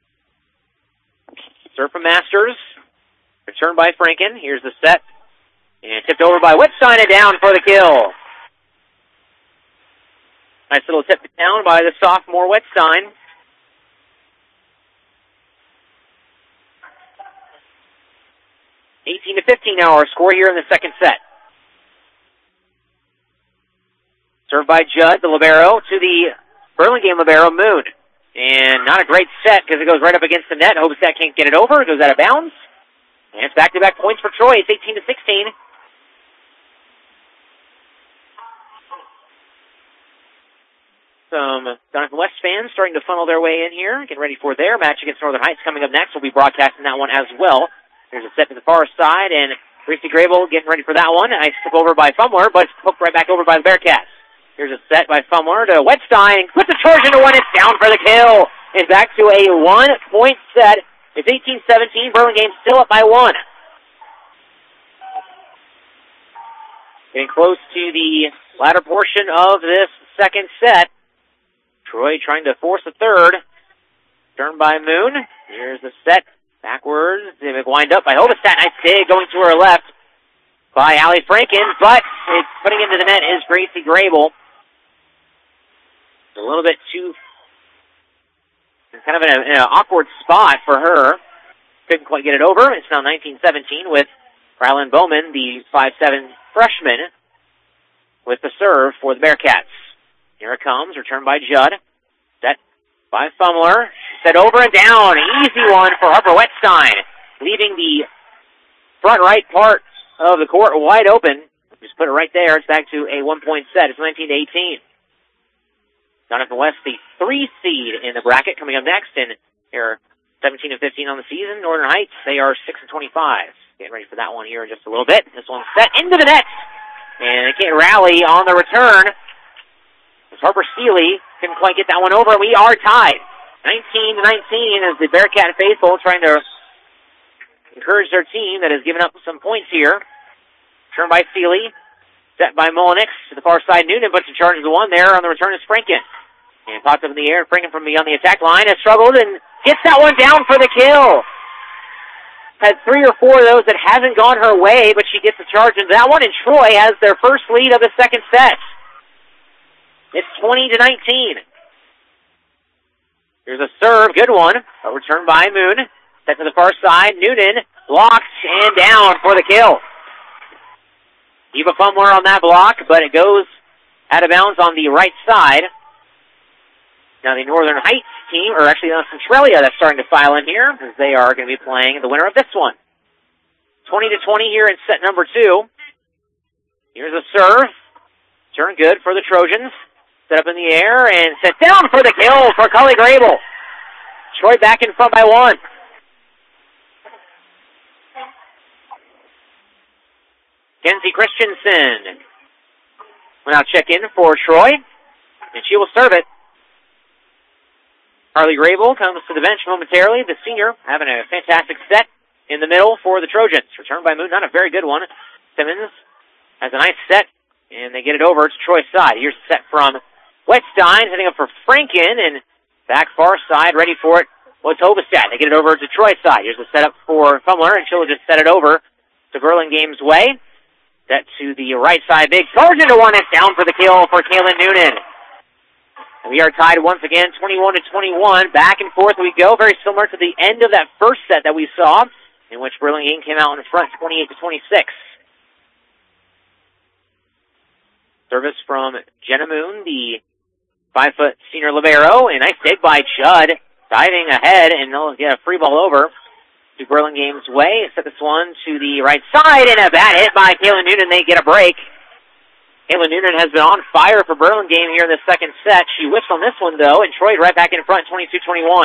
Serve from Masters. Return by Franken. Here's the set And tipped over by Whitstein and down for the kill. Nice little tip down by the sophomore Whitstein. (18-15) now our score here in the second set. Served by Judd, the libero, to the Burlingame libero, Moon. And not a great set because it goes right up against the net. Hobestad can't get it over. It goes out of bounds. And it's back-to-back points for Troy. It's 18-16. Some Doniphan West fans starting to funnel their way in here, getting ready for their match against Northern Heights coming up next. We'll be broadcasting that one as well. There's a set to the far side, and Gracie Grable getting ready for that one. Nice tip over by Fumler, but it's hooked right back over by the Bearcats. Here's a set by Fumler to Whitstein. Puts the Trojan to one. It's down for the kill. And back to a 1-point set. It's 18-17. Burlingame still up by 1. Getting close to the latter portion of this second set. Troy trying to force a third. Turned by Moon. Here's the set. Backwards. They wind up by Hobestad. Nice dig going to her left by Allie Franken, but it's putting into the net is Gracie Grable. It's a little bit too, kind of in an awkward spot for her. Couldn't quite get it over. It's now 19-17 with Rylan Bowman, the 5'7" freshman, with the serve for the Bearcats. Here it comes, returned by Judd. Set by Fumler. Set over and down. Easy one for Harper Whitstein, leaving the front right part of the court wide open. Just put it right there. It's back to a 1-point set. It's 19-18. Doniphan West, the 3 seed in the bracket, coming up next. And they're 17-15 on the season. Northern Heights, they are 6-25. Getting ready for that one here in just a little bit. This one's set into the net. And they can't rally on the return. Harper Seeley couldn't quite get that one over. We are tied. 19-19 as the Bearcat faithful trying to encourage their team that has given up some points here. Turned by Seeley. Set by Mullenix to the far side. Noonan puts in charge of the one there. On the return is Franken. And popped up in the air. Franken from beyond the attack line has struggled and gets that one down for the kill. Had 3 or 4 of those that hasn't gone her way, but she gets the charge into that one, and Troy has their first lead of the second set. It's 20-19. Here's a serve, good one. A return by Moon. Set to the far side. Noonan blocked and down for the kill. Eva Fumler on that block, but it goes out of bounds on the right side. Now the Northern Heights team, or actually Centralia, that's starting to file in here, as they are going to be playing the winner of this one. 20-20 here in set number 2. Here's a serve. Turn good for the Trojans. Set up in the air and set down for the kill for Cully Grable. Troy back in front by 1. Kenzie Christensen will now check in for Troy, and she will serve it. Harley Grable comes to the bench momentarily. The senior having a fantastic set in the middle for the Trojans. Returned by Moon, not a very good one. Simmons has a nice set, and they get it over to Troy's side. Here's the set from Whitstein, setting up for Franken, and back far side, ready for it. What's Hobestad? They get it over to Troy's side. Here's the setup for Fumler, and she'll just set it over to Burlingame's way. Set to the right side, big charge into one. It's down for the kill for Kaylin Noonan. And we are tied once again, 21-21. Back and forth we go, very similar to the end of that first set that we saw, in which Burlingame came out in front, 28-26. Service from Jenna Moon, the 5-foot senior libero, and nice dig by Judd, diving ahead, and they'll get a free ball over to Burlingame's way. Set this one to the right side, and a bad hit by Kaylin Noonan. They get a break. Kaylin Noonan has been on fire for Burlingame here in the second set. She whiffs on this one, though, and Troy right back in front, 22-21.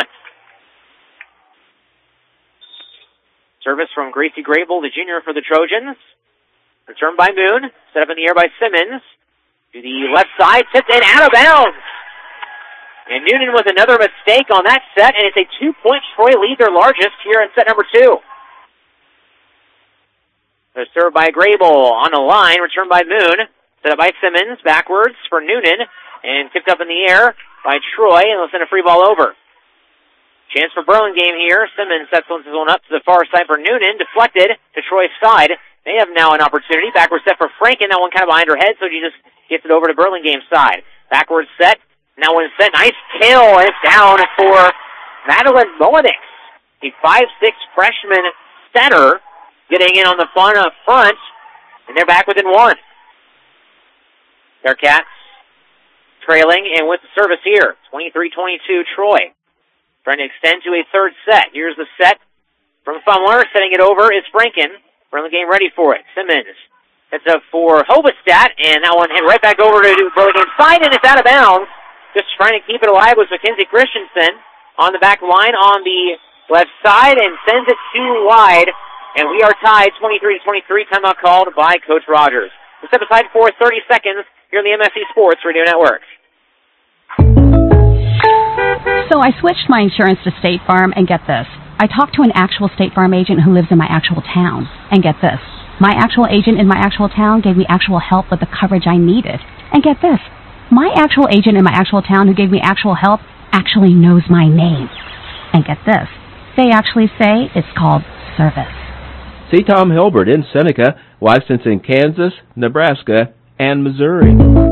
Service from Gracie Grable, the junior for the Trojans. Return by Moon. Set up in the air by Simmons. To the left side, tipped in out of bounds. And Noonan with another mistake on that set, and it's a 2-point Troy lead, their largest here in set number 2. They're served by Grable on the line, returned by Moon. Set up by Simmons, backwards for Noonan, and tipped up in the air by Troy, and they'll send a free ball over. Chance for Burlingame here. Simmons sets one up to the far side for Noonan, deflected to Troy's side. They have now an opportunity. Backward set for Franken. That one kind of behind her head, so she just gets it over to Burlingame's side. Backward set. Now one set. Nice kill. And it's down for Madeline Molenix, the 5'6" freshman setter, getting in on the fun up front. And they're back within one. Bearcats trailing and with the service here. 23-22 Troy. Trying to extend to a third set. Here's the set from Fummler. Setting it over is Franken. Burlingame ready for it. Simmons sets up for Hobestat, and that one hit right back over to Burlingame's side, and it's out of bounds. Just trying to keep it alive was Mackenzie Christensen on the back line on the left side and sends it too wide. And we are tied 23-23. Timeout called by Coach Rogers. We'll step aside for 30 seconds here on the MSC Sports Radio Network. So I switched my insurance to State Farm, and get this. I talked to an actual State Farm agent who lives in my actual town. And get this. My actual agent in my actual town gave me actual help with the coverage I needed. And get this. My actual agent in my actual town who gave me actual help actually knows my name. And get this. They actually say it's called service. See Tom Hilbert in Seneca, licensed in Kansas, Nebraska, and Missouri.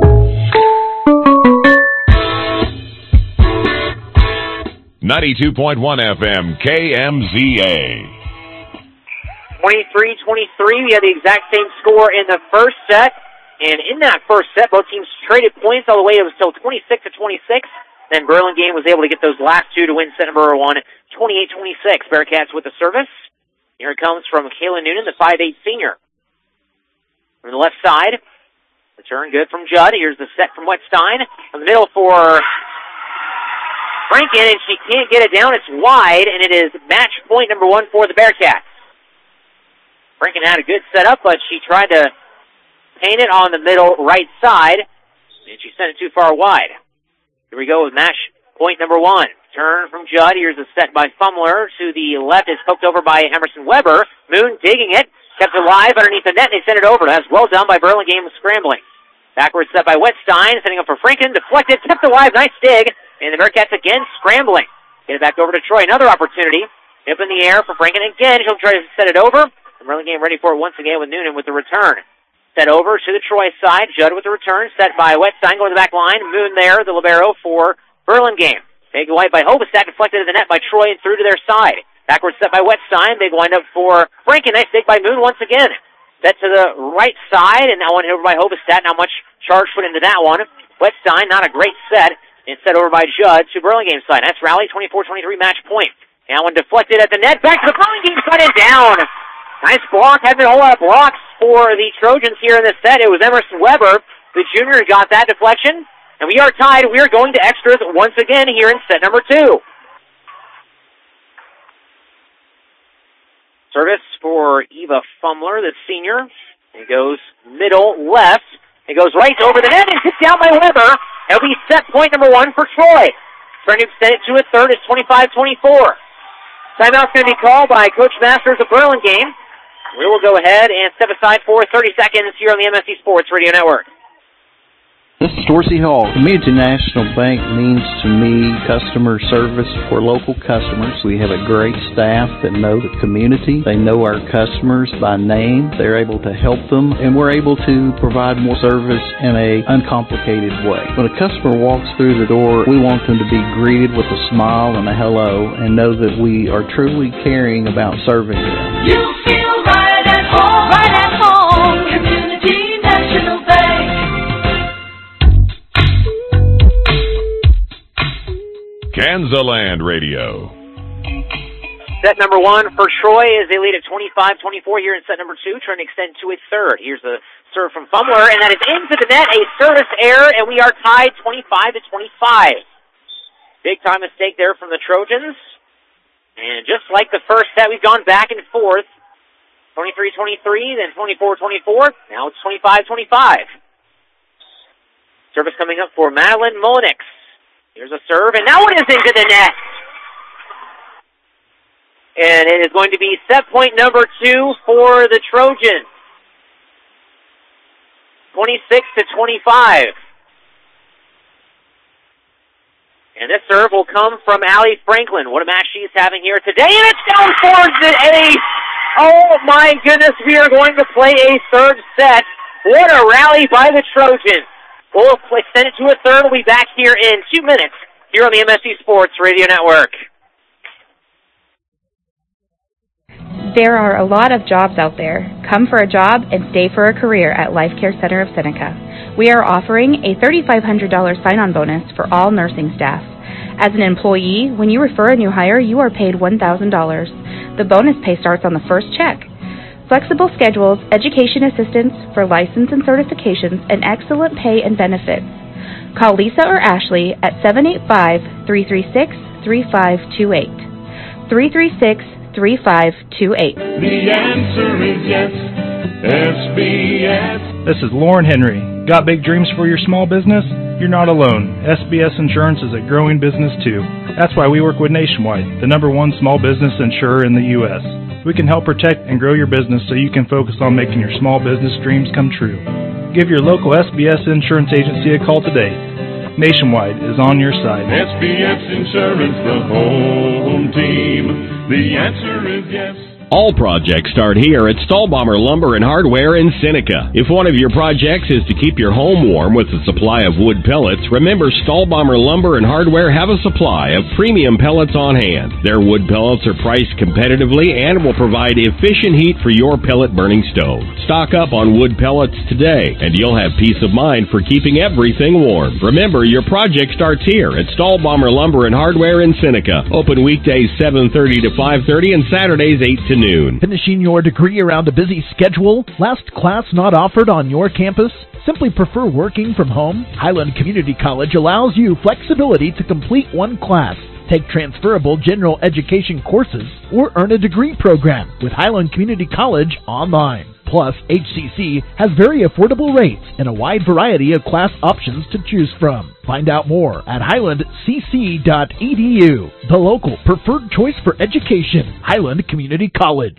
92.1 FM, KMZA. 23-23, we had the exact same score in the first set. And in that first set, both teams traded points all the way. It was still 26-26. Then Burlingame was able to get those last two to win set number one, 28-26. Bearcats with the service. Here it comes from Kayla Noonan, the 5'8" senior. From the left side, return good from Judd. Here's the set from Wetstein. In the middle for Franken, and she can't get it down. It's wide, and it is match point number one for the Bearcats. Franken had a good setup, but she tried to paint it on the middle right side, and she sent it too far wide. Here we go with match point number one. Turn from Judd. Here's a set by Fummler. To the left is poked over by Emerson Weber. Moon digging it. Kept it alive underneath the net, and they sent it over. That's well done by Burlingame scrambling. Backwards set by Wetstein. Setting up for Franken. Deflected. Kept alive. Nice dig. And the Bearcats again scrambling. Get it back over to Troy. Another opportunity. Up in the air for Franken again. She'll try to set it over. And Burlingame ready for it once again with Noonan with the return. Set over to the Troy side. Judd with the return. Set by Wetstein. Going to the back line. Moon there, the libero for Burlingame. Big white by Hobestat, deflected to the net by Troy and through to their side. Backwards set by Wetstein. Big wind up for Franken. Nice dig by Moon once again. Set to the right side, and that one hit over by Hobestat. Not much charge put into that one. Wetstein, not a great set. And set over by Judd to Burlingame's side. That's rally, 24-23 match point. And that one deflected at the net. Back to the Burlingame side and down. Nice block. Hasn't been a whole lot of blocks for the Trojans here in this set. It was Emerson Weber, the junior, who got that deflection. And we are tied. We are going to extras once again here in set number two. Service for Eva Fummler, the senior. It goes middle left. It goes right over the net and hit down by Weber. It'll be set point number one for Troy. Trying to extend it to a third. It's 25-24. Timeout's going to be called by Coach Masters of Burlingame. We will go ahead and step aside for 30 seconds here on the MSC Sports Radio Network. This is Dorsey Hall. Community National Bank means to me customer service for local customers. We have a great staff that know the community. They know our customers by name. They're able to help them, and we're able to provide more service in an uncomplicated way. When a customer walks through the door, we want them to be greeted with a smile and a hello and know that we are truly caring about serving them. You feel right at home. Right at home. Community National Bank. Kansaland Radio. Set number one for Troy is they lead at 25-24 here in set number two, trying to extend to a third. Here's the serve from Fummler, and that is into the net, a service error, and we are tied 25-25. Big time mistake there from the Trojans. And just like the first set, we've gone back and forth. 23-23, then 24-24. Now it's 25-25. Service coming up for Madeline Molenix. Here's a serve, and that one is into the net. And it is going to be set point number two for the Trojans. 26-25. And this serve will come from Allie Franklin. What a match she's having here today. And it's down towards the ace. Oh my goodness, we are going to play a third set. What a rally by the Trojans. We'll extend it to a third. We'll be back here in 2 minutes here on the MSC Sports Radio Network. There are a lot of jobs out there. Come for a job and stay for a career at Life Care Center of Seneca. We are offering a $3,500 sign-on bonus for all nursing staff. As an employee, when you refer a new hire, you are paid $1,000. The bonus pay starts on the first check. Flexible schedules, education assistance for license and certifications, and excellent pay and benefits. Call Lisa or Ashley at 785-336-3528. 336-3528. The answer is yes, SBS. This is Lauren Henry. Got big dreams for your small business? You're not alone. SBS Insurance is a growing business too. That's why we work with Nationwide, the #1 small business insurer in the U.S. We can help protect and grow your business so you can focus on making your small business dreams come true. Give your local SBS Insurance agency a call today. Nationwide is on your side. SBS Insurance, the home team. The answer is yes. All projects start here at Stahlbommer Lumber and Hardware in Seneca. If one of your projects is to keep your home warm with a supply of wood pellets, remember Stahlbommer Lumber and Hardware have a supply of premium pellets on hand. Their wood pellets are priced competitively and will provide efficient heat for your pellet burning stove. Stock up on wood pellets today, and you'll have peace of mind for keeping everything warm. Remember, your project starts here at Stahlbommer Lumber and Hardware in Seneca. Open weekdays 7:30 to 5:30 and Saturdays 8 to noon. Finishing your degree around a busy schedule? Last class not offered on your campus? Simply prefer working from home? Highland Community College allows you flexibility to complete one class, take transferable general education courses, or earn a degree program with Highland Community College online. Plus, HCC has very affordable rates and a wide variety of class options to choose from. Find out more at highlandcc.edu, the local preferred choice for education, Highland Community College.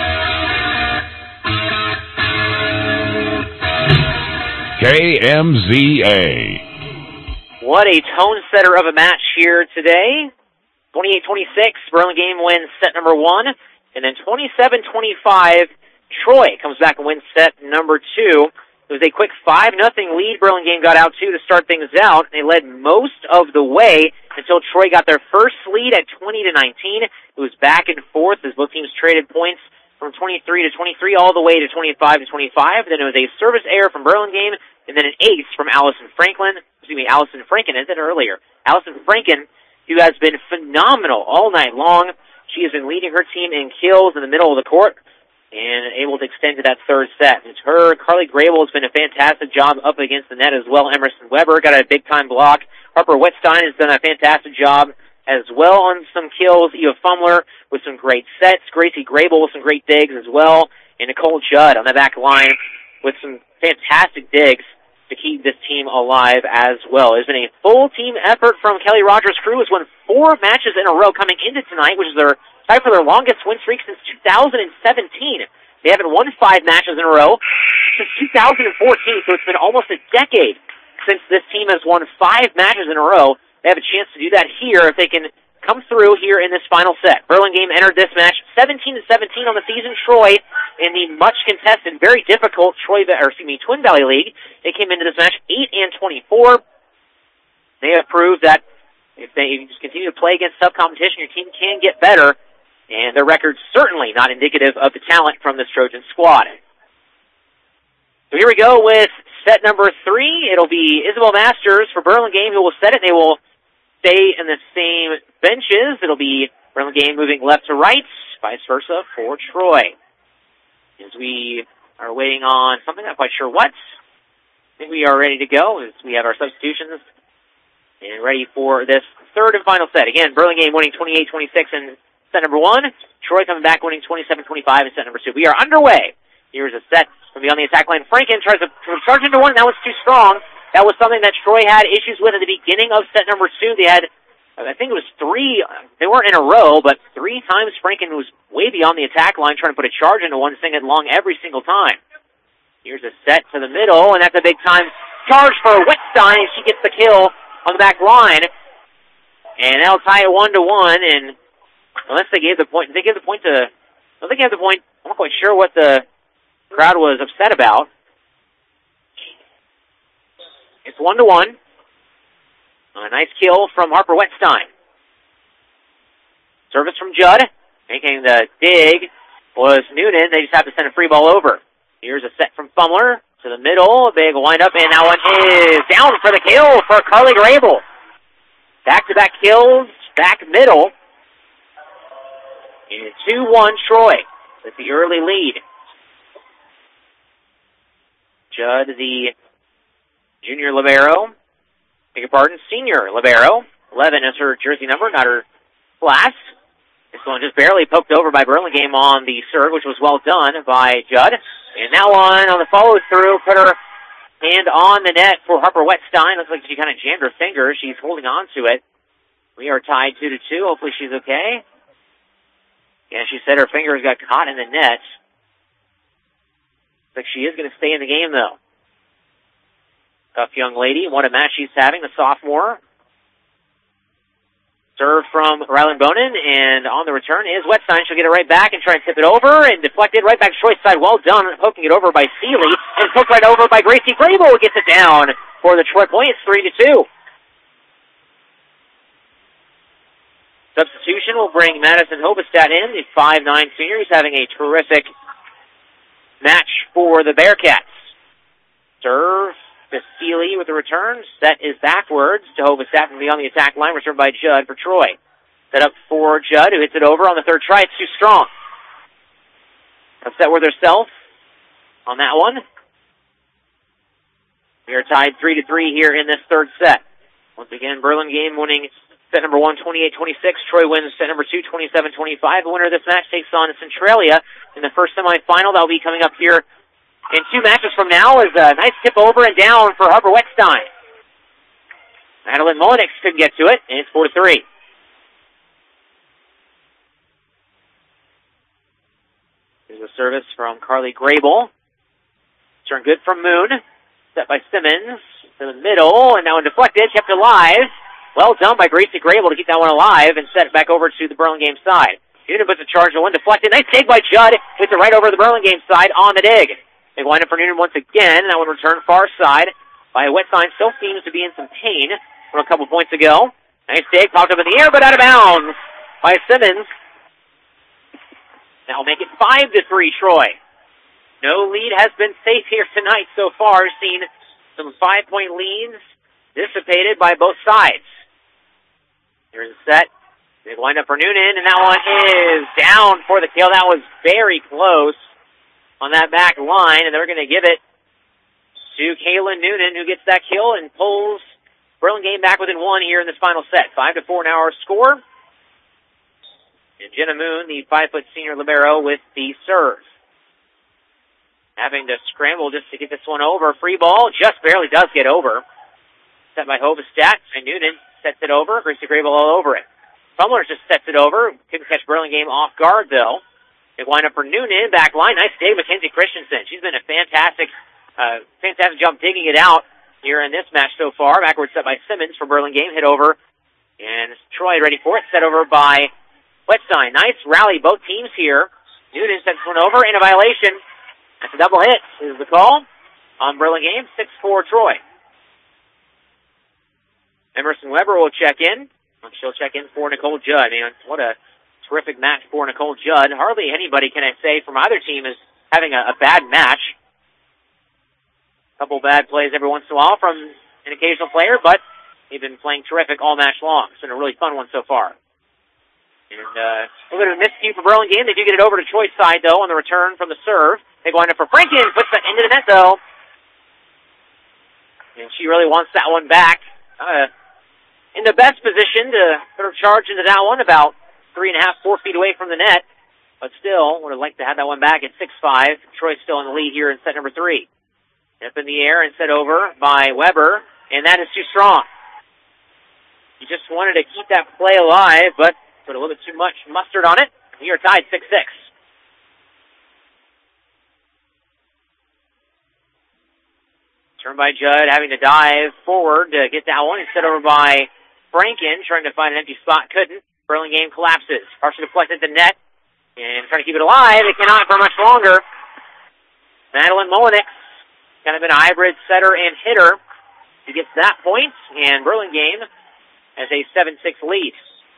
KMZA. What a tone setter of a match here today. 28-26, Burlingame wins set number 1, and then 27-25, Troy comes back and wins set number 2. It was a quick 5-0 lead Burlingame got out to start things out. They led most of the way until Troy got their first lead at 20-19. It was back and forth as both teams traded points from 23-23 all the way to 25-25. Then it was a service error from Burlingame, and then an ace from Allison Franken, I said earlier. Allison Franken, who has been phenomenal all night long. She has been leading her team in kills in the middle of the court and able to extend to that third set. It's her. Carly Grable has been a fantastic job up against the net as well. Emerson Weber got a big-time block. Harper Wetstein has done a fantastic job as well on some kills. Eva Fumler with some great sets. Gracie Grable with some great digs as well. And Nicole Judd on the back line with some fantastic digs to keep this team alive as well. It's been a full team effort from Kelly Rogers' crew. Has won 4 matches in a row coming into tonight, which is their tied for their longest win streak since 2017. They haven't won 5 matches in a row since 2014, so it's been almost a decade since this team has won 5 matches in a row. They have a chance to do that here if they can come through here in this final set. Burlingame entered this match 17-17 on the season. Troy in the much contested, very difficult Twin Valley League. They came into this match 8-24. They have proved that if they just continue to play against tough competition, your team can get better. And their record's certainly not indicative of the talent from this Trojan squad. So here we go with set number 3. It'll be Isabel Masters for Burlingame who will set it. They will stay in the same benches. It'll be Burlingame moving left to right, vice versa for Troy. As we are waiting on something, not quite sure what. I think we are ready to go as we have our substitutions and ready for this third and final set. Again, Burlingame winning 28-26 in set number 1. Troy coming back winning 27-25 in set number 2. We are underway. Here's a set from beyond the attack line. Franken tries to charge into one. That was too strong. That was something that Troy had issues with at the beginning of set number 2. They had, I think it was 3, they weren't in a row, but 3 times Franken was way beyond the attack line trying to put a charge into one, sing it long every single time. Here's a set to the middle, and that's a big-time charge for Wetstein. She gets the kill on the back line. And that'll tie it 1-1, and unless they gave the point to I think at the point, I'm not quite sure what the crowd was upset about. It's 1-1. A nice kill from Harper Wetstein. Service from Judd. Making the dig was Noonan. They just have to send a free ball over. Here's a set from Fumler to the middle. A big windup, and that one is down for the kill for Carly Grable. Back-to-back kills, back middle. And 2-1 Troy with the early lead. Judd, the junior libero. Beg your pardon, senior libero. 11 is her jersey number, not her class. This one just barely poked over by Burlingame on the serve, which was well done by Judd. And that one on the follow-through put her hand on the net for Harper Wetstein. Looks like she kind of jammed her finger. She's holding on to it. We are tied 2-2. Hopefully she's okay. Yeah, she said her fingers got caught in the net. Looks like she is going to stay in the game, though. Tough young lady. What a match she's having, the sophomore. Serve from Ryland Bonin, and on the return is Wetstein. She'll get it right back and try and tip it over, and deflected right back to Troy's side. Well done, poking it over by Seeley, and poked right over by Gracie Grable, who gets it down for the Troy point. It's 3-2. Substitution will bring Madison Hobestad in, the 5'9 senior, who's having a terrific match for the Bearcats. Serve to Seeley with the return. Set is backwards to Hobestad from beyond the attack line. Returned by Judd for Troy. Set up for Judd, who hits it over on the third try. It's too strong. Upset with herself on that one. We are tied 3-3 here in this third set. Once again, Burlingame winning set number 1, 28-26. Troy wins set number 2, 27-25. The winner of this match takes on Centralia in the first semifinal. That will be coming up here in 2 matches from now. Is a nice tip over and down for Harper Wetstein. Madeline Mullenix couldn't get to it, and it's 4-3. Here's a service from Carly Grable. Turn good from Moon. Set by Simmons to the middle, and now deflected, kept alive. Well done by Gracie Grable to keep that one alive and set it back over to the Burlingame side. Noonan puts a charge to one, deflected. Nice dig by Judd. Hits it right over the Burlingame side on the dig. Big wind up for Noonan once again. That one returned far side by Wetstein. Still seems to be in some pain from a couple points ago. Nice dig, popped up in the air, but out of bounds by Simmons. That will make it 5-3 Troy. No lead has been safe here tonight so far. Seen some 5-point leads dissipated by both sides. Here's a set. Big wind up for Noonan, and that one is down for the kill. That was very close on that back line, and they're going to give it to Kaylin Noonan, who gets that kill and pulls Burlingame back within 1 here in this final set. 5-4 now our score. And Jenna Moon, the 5-foot senior libero, with the serve. Having to scramble just to get this one over. Free ball just barely does get over. Set by Hobestad, and Noonan sets it over. Gracie Grable all over it. Fumler just sets it over. Couldn't catch Burlingame off guard, though. Big wind up for Noonan. Back line. Nice dig, Mackenzie Christensen. She's been a fantastic job digging it out here in this match so far. Backward set by Simmons for Burlingame. Hit over. And Troy ready for it. Set over by Wetstein. Nice rally, both teams here. Noonan sets one over in a violation. That's a double hit is the call on Burlingame. 6-4 Troy. Emerson Weber will check in. She'll check in for Nicole Judd. Man, what a terrific match for Nicole Judd. Hardly anybody, can I say, from either team is having a bad match. A couple bad plays every once in a while from an occasional player, but they've been playing terrific all match long. It's been a really fun one so far. And a little bit of a miscue for Burlingame. They do get it over to Troy's side, though, on the return from the serve. They go in for Franken. Puts that into the net, though. And she really wants that one back. In the best position to put her charge into that one, about 3.5, 4 feet away from the net. But still, would have liked to have that one back at 6-5. Troy's still in the lead here in set number 3. Up in the air and set over by Weber, and that is too strong. You just wanted to keep that play alive, but put a little bit too much mustard on it. We are tied 6-6. Turn by Judd, having to dive forward to get that one, and set over by Franken, trying to find an empty spot, couldn't. Burlingame collapses. Partially deflected the net. And trying to keep it alive. They cannot for much longer. Madeline Mullenix, kind of been a hybrid setter and hitter. She gets that point, and Burlingame has a 7-6 lead.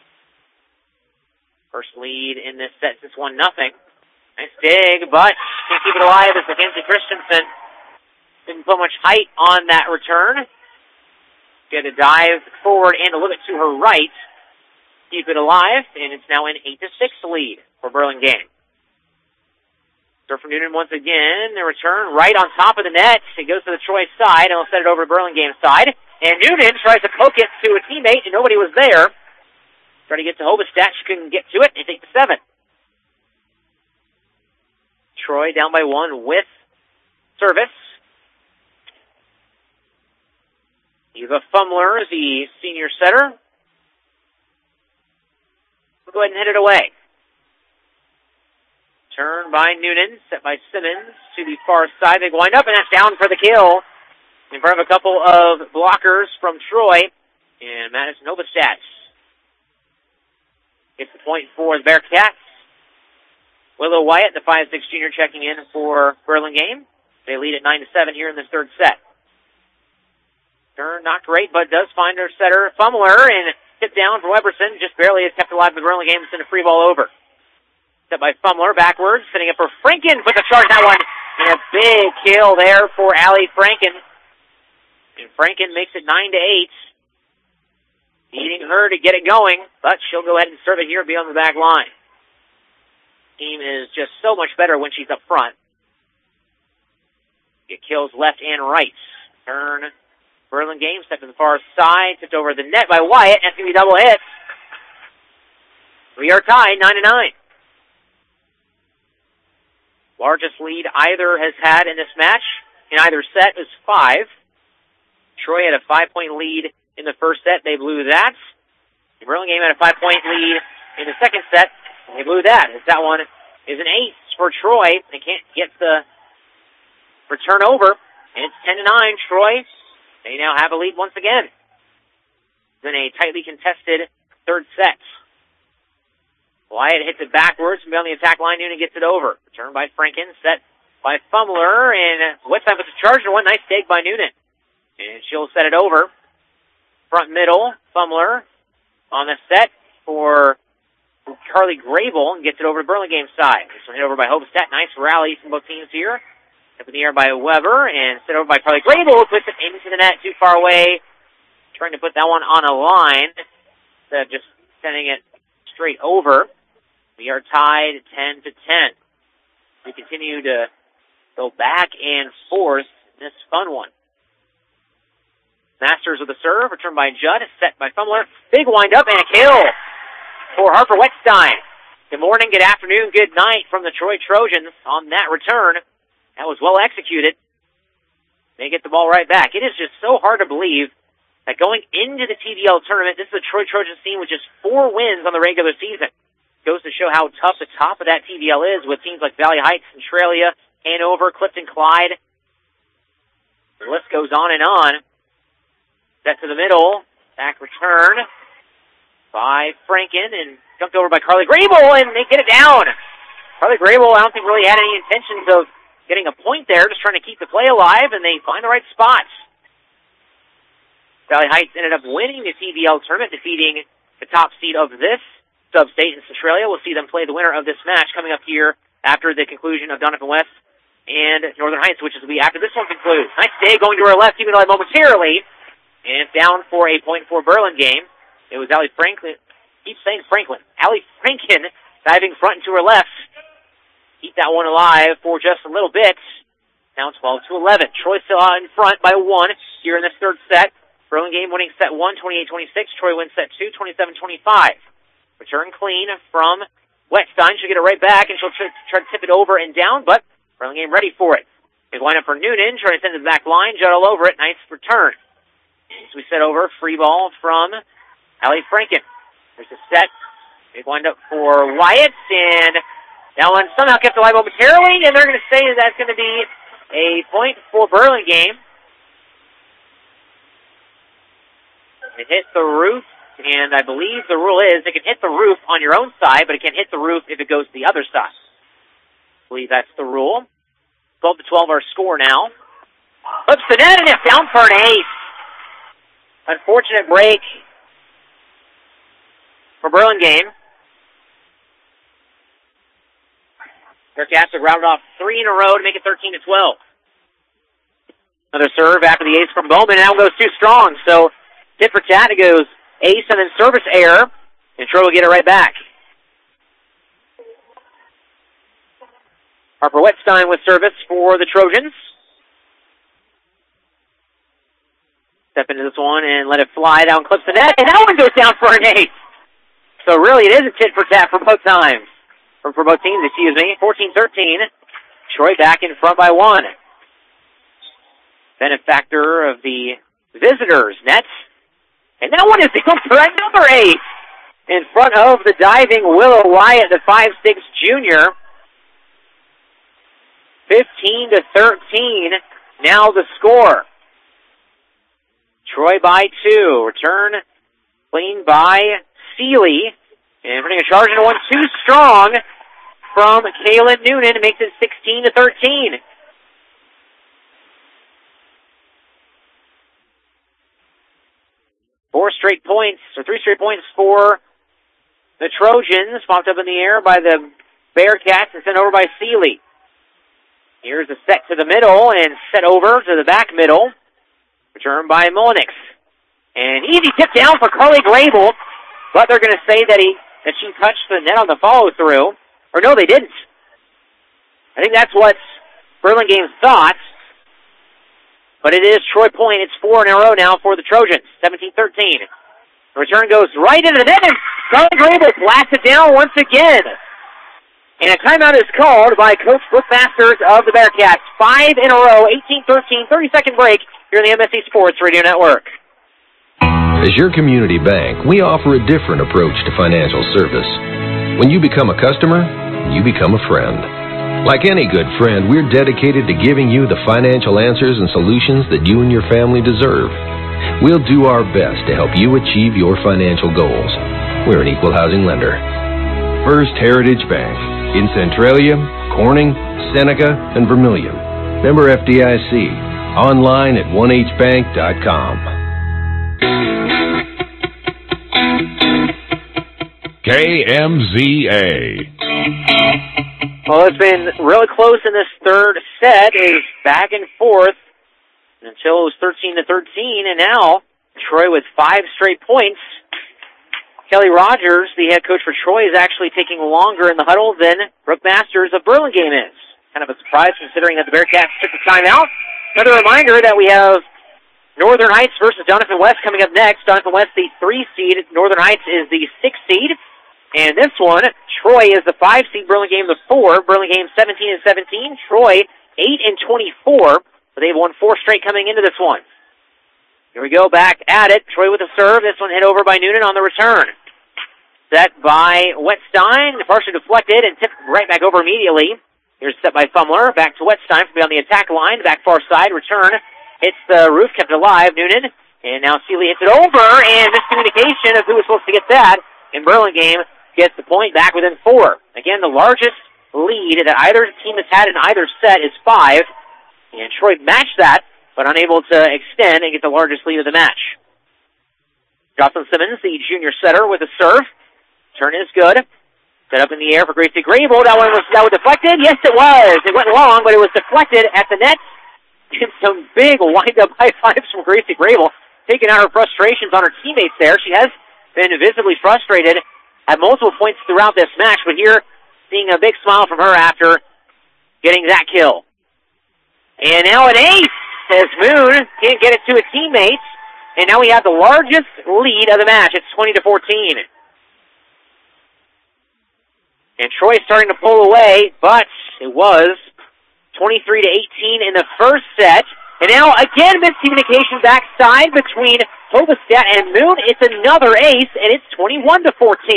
First lead in this set since 1-0. Nice dig, but can't keep it alive as Mackenzie Christensen didn't put much height on that return. She had to dive forward and a little bit to her right. Keep it alive, and it's now an 8-6 lead for Burlingame. Serve from Noonan once again. The return right on top of the net. It goes to the Troy side, and we'll set it over to Burlingame side. And Noonan tries to poke it to a teammate, and nobody was there. Trying to get to Hobestat. She couldn't get to it. It's 8-7. Troy down by 1 with service. Eva Fumler, the senior setter. We'll go ahead and hit it away. Turn by Noonan, set by Simmons to the far side. They wind up, and that's down for the kill in front of a couple of blockers from Troy and Madison Hobestat. Gets the point for the Bearcats. Willow Wyatt, the 5'6" junior, checking in for Burlingame. They lead at 9-7 here in this third set. Turn not great, but does find her setter Fumler, and tip down for Weberson. Just barely is kept alive by Burlingame. Send a free ball over. Set by Fumler backwards, setting up for Franken. Put the charge that one. And a big kill there for Allie Franken. And Franken makes it 9-8. Needing her to get it going, but she'll go ahead and serve it here beyond the back line. Team is just so much better when she's up front. It kills left and right. Turn. Burlingame stepped to the far side, tipped over the net by Wyatt. That's going to be double hits. We are tied 9-9. Largest lead either has had in this match in either set is 5. Troy had a 5-point lead in the first set. They blew that. Burlingame had a 5-point lead in the second set. They blew that. That one is an ace for Troy. They can't get the return over. And it's 10-9, Troy. They now have a lead once again. It's in a tightly contested third set. Wyatt hits it backwards from beyond the attack line. Noonan gets it over. Return by Franken, set by Fumler, and Westside puts a charge on one. Nice take by Noonan. And she'll set it over. Front middle, Fumler on the set for Carly Grable, and gets it over to Burlingame side. This one hit over by Hobestat. Nice rally from both teams here. Up in the air by Weber, and set over by Carly Grable, who puts it into the net too far away. Trying to put that one on a line instead of just sending it straight over. We are tied 10-10. We continue to go back and forth in this fun one. Masters with the serve, returned by Judd, set by Fumler. Big wind up and a kill for Harper Wettstein. Good morning, good afternoon, good night from the Troy Trojans on that return. That was well executed. They get the ball right back. It is just so hard to believe that going into the TVL tournament, this is a Troy Trojans team with just 4 wins on the regular season. Goes to show how tough the top of that TVL is with teams like Valley Heights, Centralia, Hanover, Clifton, Clyde. The list goes on and on. Set to the middle. Back return by Franken and jumped over by Carly Grable, and they get it down. Carly Grable, I don't think really had any intentions of getting a point there, just trying to keep the play alive, and they find the right spots. Valley Heights ended up winning the TVL tournament, defeating the top seed of this sub-state in Centralia. We'll see them play the winner of this match coming up here after the conclusion of Donovan West and Northern Heights, which will be after this one concludes. Nice day going to her left, even though momentarily, and it's down for a point for Burlingame. It was Allie Franklin. Keep saying Franklin. Allie Franken diving front and to her left. Keep that one alive for just a little bit. Now 12-11. Troy still out in front by 1 here in this third set. Burlingame winning set 1, 28-26. Troy wins set 2, 27-25. Return clean from Wettstein. She'll get it right back, and she'll try to tip it over and down, but Burlingame ready for it. Big line up for Noonan, trying to send it to the back line. Judd all over it. Nice return. So we set over. Free ball from Allie Franken. There's a set. Big wind up for Wyatt, and that one somehow kept alive momentarily, and they're going to say that that's going to be a point for Burlingame. It hit the roof and I believe the rule is it can hit the roof on your own side, but it can hit the roof if it goes to the other side. I believe that's the rule. 12-12 our score now. Flips the net, and it's down for an ace. Unfortunate break for Burlingame. Bearcats have rounded off 3 in a row to make it 13-12. Another serve after the ace from Bowman. Now goes too strong. So tit for tat. It goes ace and then service error. And Troy will get it right back. Harper Wetstein with service for the Trojans. Step into this one and let it fly down, clips the net. And that one goes down for an ace. So really it is a tit for tat for both times. For both teams, excuse me. 14-13. Troy back in front by 1. Benefactor of the visitors' nets. And that one is down for another ace in front of the diving Willow Wyatt, the 5'6" junior. 15-13. Now the score. Troy by 2. Return clean by Seeley. And putting a charge into one too strong from Kaylin Noonan. It makes it 16-13. Three straight points for the Trojans. Popped up in the air by the Bearcats and sent over by Seeley. Here's a set to the middle and set over to the back middle. Return by Mullenix. And easy tip down for Carly Grable. But they're going to say that she touched the net on the follow-through. Or no, they didn't. I think that's what Burlingame thought. But it is Troy Point. It's 4 in a row now for the Trojans. 17-13. The return goes right into the net, and Carly Grable blasts it down once again. And a timeout is called by Coach Brooke Masters of the Bearcats. 5 in a row, 18-13, 30-second break here on the MSC Sports Radio Network. As your community bank, we offer a different approach to financial service. When you become a customer, you become a friend. Like any good friend, we're dedicated to giving you the financial answers and solutions that you and your family deserve. We'll do our best to help you achieve your financial goals. We're an equal housing lender. First Heritage Bank in Centralia, Corning, Seneca, and Vermilion. Member FDIC. Online at 1hbank.com. KMZA. Well, it's been really close in this third set. It was back and forth until it was 13-13, and now Troy with 5 straight points. Kelly Rogers, the head coach for Troy, is actually taking longer in the huddle than Brooke Masters of Burlingame is. Kind of a surprise considering that the Bearcats took the timeout. Another reminder that we have Northern Heights versus Doniphan West coming up next. Doniphan West, the 3 seed. Northern Heights is the 6 seed. And this one, Troy is the 5 seed, Burlingame the 4. Burlingame 17-17. Troy 8-24. But they've won 4 straight coming into this one. Here we go, back at it. Troy with a serve. This one hit over by Noonan on the return. Set by Wetstein. Partially deflected and tipped right back over immediately. Here's set by Fummler. Back to Wetstein from beyond the attack line. Back far side. Return. Hits the roof. Kept it alive. Noonan. And now Seeley hits it over. And miscommunication of who was supposed to get that. And Burlingame gets the point back within 4. Again, the largest lead that either team has had in either set is 5. And Troy matched that, but unable to extend and get the largest lead of the match. Jocelyn Simmons, the junior setter, with a serve. Turn is good. Set up in the air for Gracie Grable. That was deflected? Yes, it was. It went long, but it was deflected at the net. And some big wind-up high fives from Gracie Grable, taking out her frustrations on her teammates there. She has been visibly frustrated at multiple points throughout this match, but here, seeing a big smile from her after getting that kill. And now an ace as Moon can't get it to his teammates, and now we have the largest lead of the match. It's 20-14. And Troy's starting to pull away, but it was 23-18 in the first set. And now, again, miscommunication backside between Hobestead and Moon. It's another ace, and it's 21-14.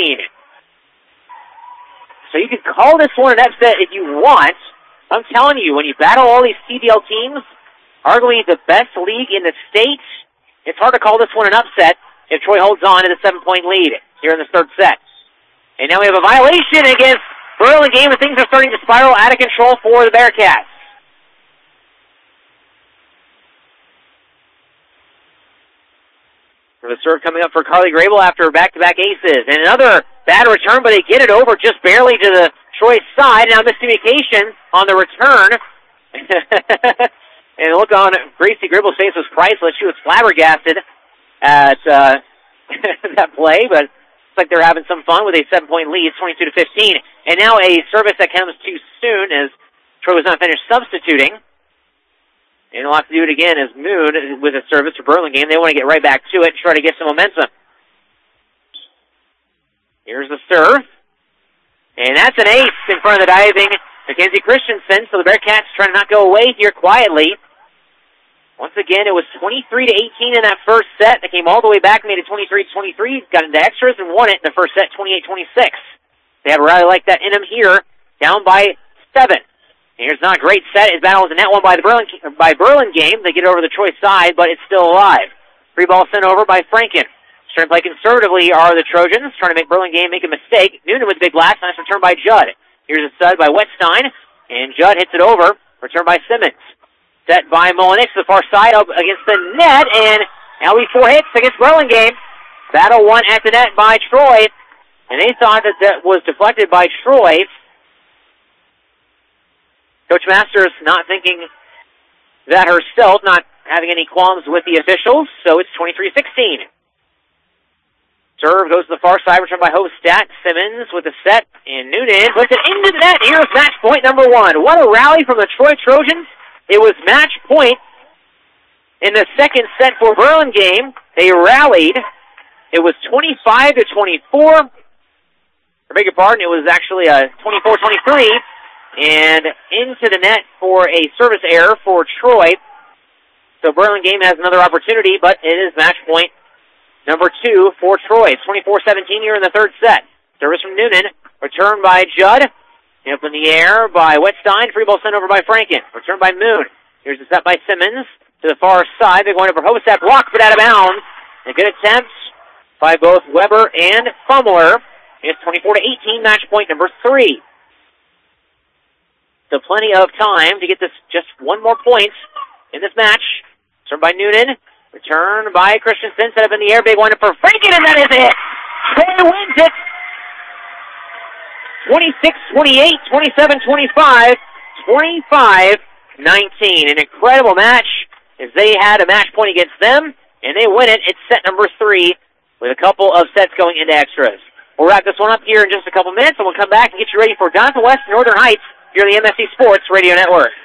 So you can call this one an upset if you want. I'm telling you, when you battle all these CDL teams, arguably the best league in the state, it's hard to call this one an upset. if Troy holds on to the 7-point lead here in the third set. And now we have a violation against Burlingame, and things are starting to spiral out of control for the Bearcats. For the serve coming up for Carly Grable after back-to-back aces. And another bad return, but they get it over just barely to the Troy side. Now miscommunication on the return. And look on Gracie Grible's face was priceless. She was flabbergasted at that play, but looks like they're having some fun with a 7-point lead, 22-15. And now a service that comes too soon as Troy was not finished substituting. And they'll have to do it again as Moon with a service for Burlingame. They want to get right back to it and try to get some momentum. Here's the serve. And that's an ace in front of the diving Mackenzie Christensen. So the Bearcats trying to not go away here quietly. Once again, it was 23-18 in that first set. They came all the way back, made it 23-23, got into extras, and won it in the first set, 28-26. They have a rally like that in them here, down by 7. Here's not a great set. His battle is a net one by Burlingame. They get over the Troy side, but it's still alive. Free ball sent over by Franken. Trying to play conservatively are the Trojans, trying to make Burlingame make a mistake. Noonan with a big blast. Nice return by Judd. Here's a stud by Wetstein, and Judd hits it over. Return by Simmons. Set by Mullenix to the far side up against the net, and now we 4 hits against Burlingame. Battle won at the net by Troy, and they thought that was deflected by Troy. Coach Masters not thinking that herself, not having any qualms with the officials, so it's 23-16. Serve goes to the far side, returned by Hostat. Simmons with the set, and Noonan puts it into the net. Here's match point number 1. What a rally from the Troy Trojans. It was match point in the second set for Burlingame. They rallied. It was 25-24. I beg your pardon, it was actually a 24-23. And into the net for a service error for Troy. So Burlingame has another opportunity, but it is match point number 2 for Troy. It's 24-17 here in the third set. Service from Noonan. Return by Judd. Up in the air by Wetstein. Free ball sent over by Franken. Return by Moon. Here's the set by Simmons to the far side. They're going over Hostat. Blocked, but out of bounds. A good attempt by both Weber and Fumbler. It's 24-18, match point number 3. So plenty of time to get this just one more point in this match. Served by Noonan. Return by Christensen. Set up in the air. Big one for Franken, and that is it. Troy wins it. 26-28, 27-25, 25-19. An incredible match as they had a match point against them, and they win it. It's set number 3 with a couple of sets going into extras. We'll wrap this one up here in just a couple minutes, and we'll come back and get you ready for Doniphan West Northern Heights here on the MSC Sports Radio Network.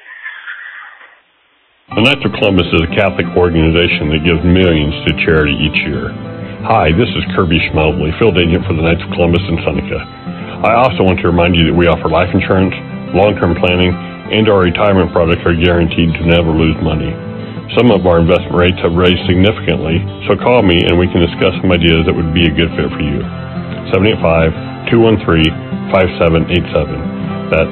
The Knights of Columbus is a Catholic organization that gives millions to charity each year. Hi, this is Kirby Schmelbley, field agent for the Knights of Columbus in Seneca. I also want to remind you that we offer life insurance, long-term planning, and our retirement products are guaranteed to never lose money. Some of our investment rates have raised significantly, so call me and we can discuss some ideas that would be a good fit for you. 785-213-5787. That's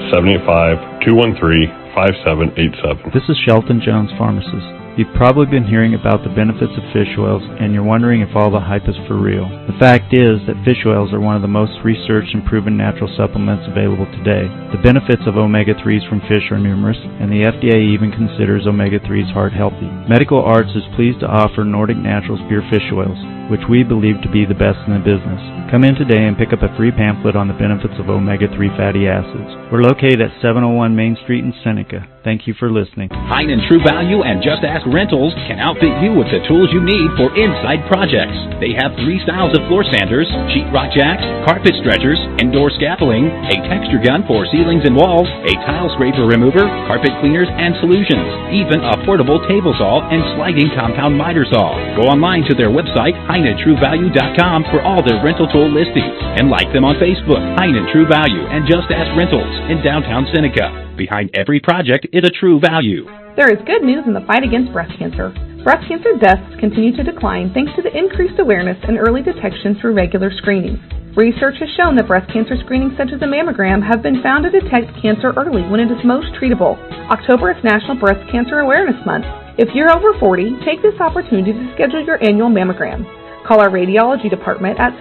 785-213-5787. This is Shelton Jones, pharmacist. You've probably been hearing about the benefits of fish oils, and you're wondering if all the hype is for real. The fact is that fish oils are one of the most researched and proven natural supplements available today. The benefits of omega-3s from fish are numerous, and the FDA even considers omega-3s heart healthy. Medical Arts is pleased to offer Nordic Naturals pure fish oils, which we believe to be the best in the business. Come in today and pick up a free pamphlet on the benefits of omega-3 fatty acids. We're located at 701 Main Street in Seneca. Thank you for listening. Hein and True Value and Just Ask Rentals can outfit you with the tools you need for inside projects. They have 3 styles of floor sanders, sheetrock jacks, carpet stretchers, indoor scaffolding, a texture gun for ceilings and walls, a tile scraper remover, carpet cleaners and solutions, even a portable table saw and sliding compound miter saw. Go online to their website, HeinandTrueValue.com, for all their rental tool listings, and like them on Facebook, Hein and True Value and Just Ask Rentals in downtown Seneca. Behind every project is a True Value. There is good news in the fight against breast cancer. Breast cancer deaths continue to decline thanks to the increased awareness and early detection through regular screenings. Research has shown that breast cancer screenings such as a mammogram have been found to detect cancer early when it is most treatable. October is National Breast Cancer Awareness Month. If you're over 40, take this opportunity to schedule your annual mammogram. Call our radiology department at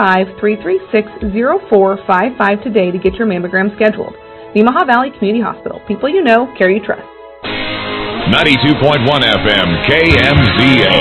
785-336-0455 today to get your mammogram scheduled. The Omaha Valley Community Hospital. People you know, care you trust. 92.1 FM, KMZA.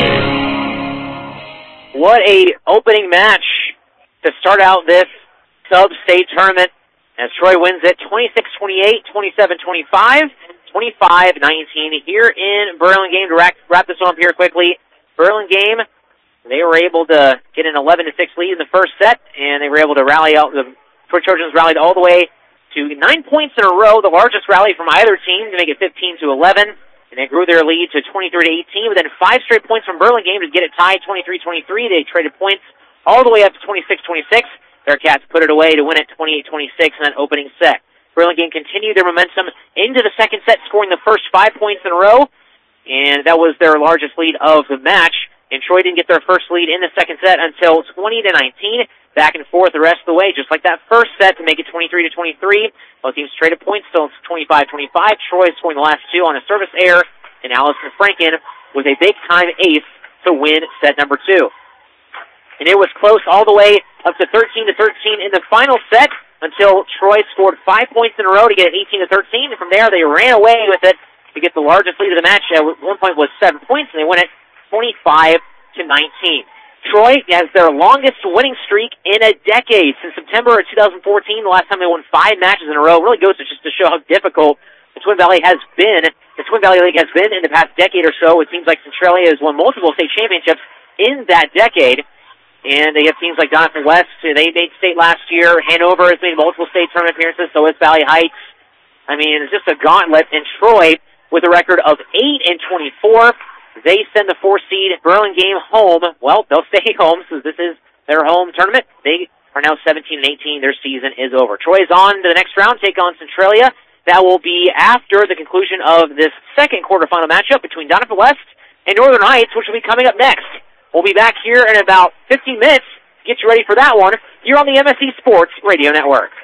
What a opening match to start out this sub-state tournament as Troy wins it 26-28, 27-25, 25-19 here in Burlingame. To wrap this one up here quickly, Burlingame, they were able to get an 11-6 lead in the first set, and they were able to rally out. The Troy Trojans rallied all the way to 9 points in a row, the largest rally from either team to make it 15-11. And they grew their lead to 23-18, but then 5 straight points from Burlingame to get it tied 23-23. They traded points all the way up to 26-26. Their Cats put it away to win it 28-26 in that opening set. Burlingame continued their momentum into the second set, scoring the first 5 points in a row, and that was their largest lead of the match. And Troy didn't get their first lead in the second set until 20-19. Back and forth the rest of the way, just like that first set to make it 23-23. Both teams traded points, still 25-25. Troy scoring the last 2 on a service error, and Allison Franken was a big-time ace to win set number 2. And it was close all the way up to 13-13 in the final set until Troy scored 5 points in a row to get it 18-13. And from there, they ran away with it to get the largest lead of the match. At one point was 7 points, and they win it 25-19. Troy has their longest winning streak in a decade. Since September of 2014, the last time they won 5 matches in a row. It really goes to just to show how difficult the Twin Valley League has been in the past decade or so. It seems like Centralia has won multiple state championships in that decade. And they have teams like Doniphan West. They made state last year. Hanover has made multiple state tournament appearances. So has Valley Heights. I mean, it's just a gauntlet. And Troy, with a record of 8-24, they send the 4 seed Burlingame home. Well, they'll stay home since this is their home tournament. They are now 17-18. Their season is over. Troy is on to the next round, take on Centralia. That will be after the conclusion of this second quarterfinal matchup between Doniphan West and Northern Heights, which will be coming up next. We'll be back here in about 15 minutes to get you ready for that one. You're on the MSC Sports Radio Network.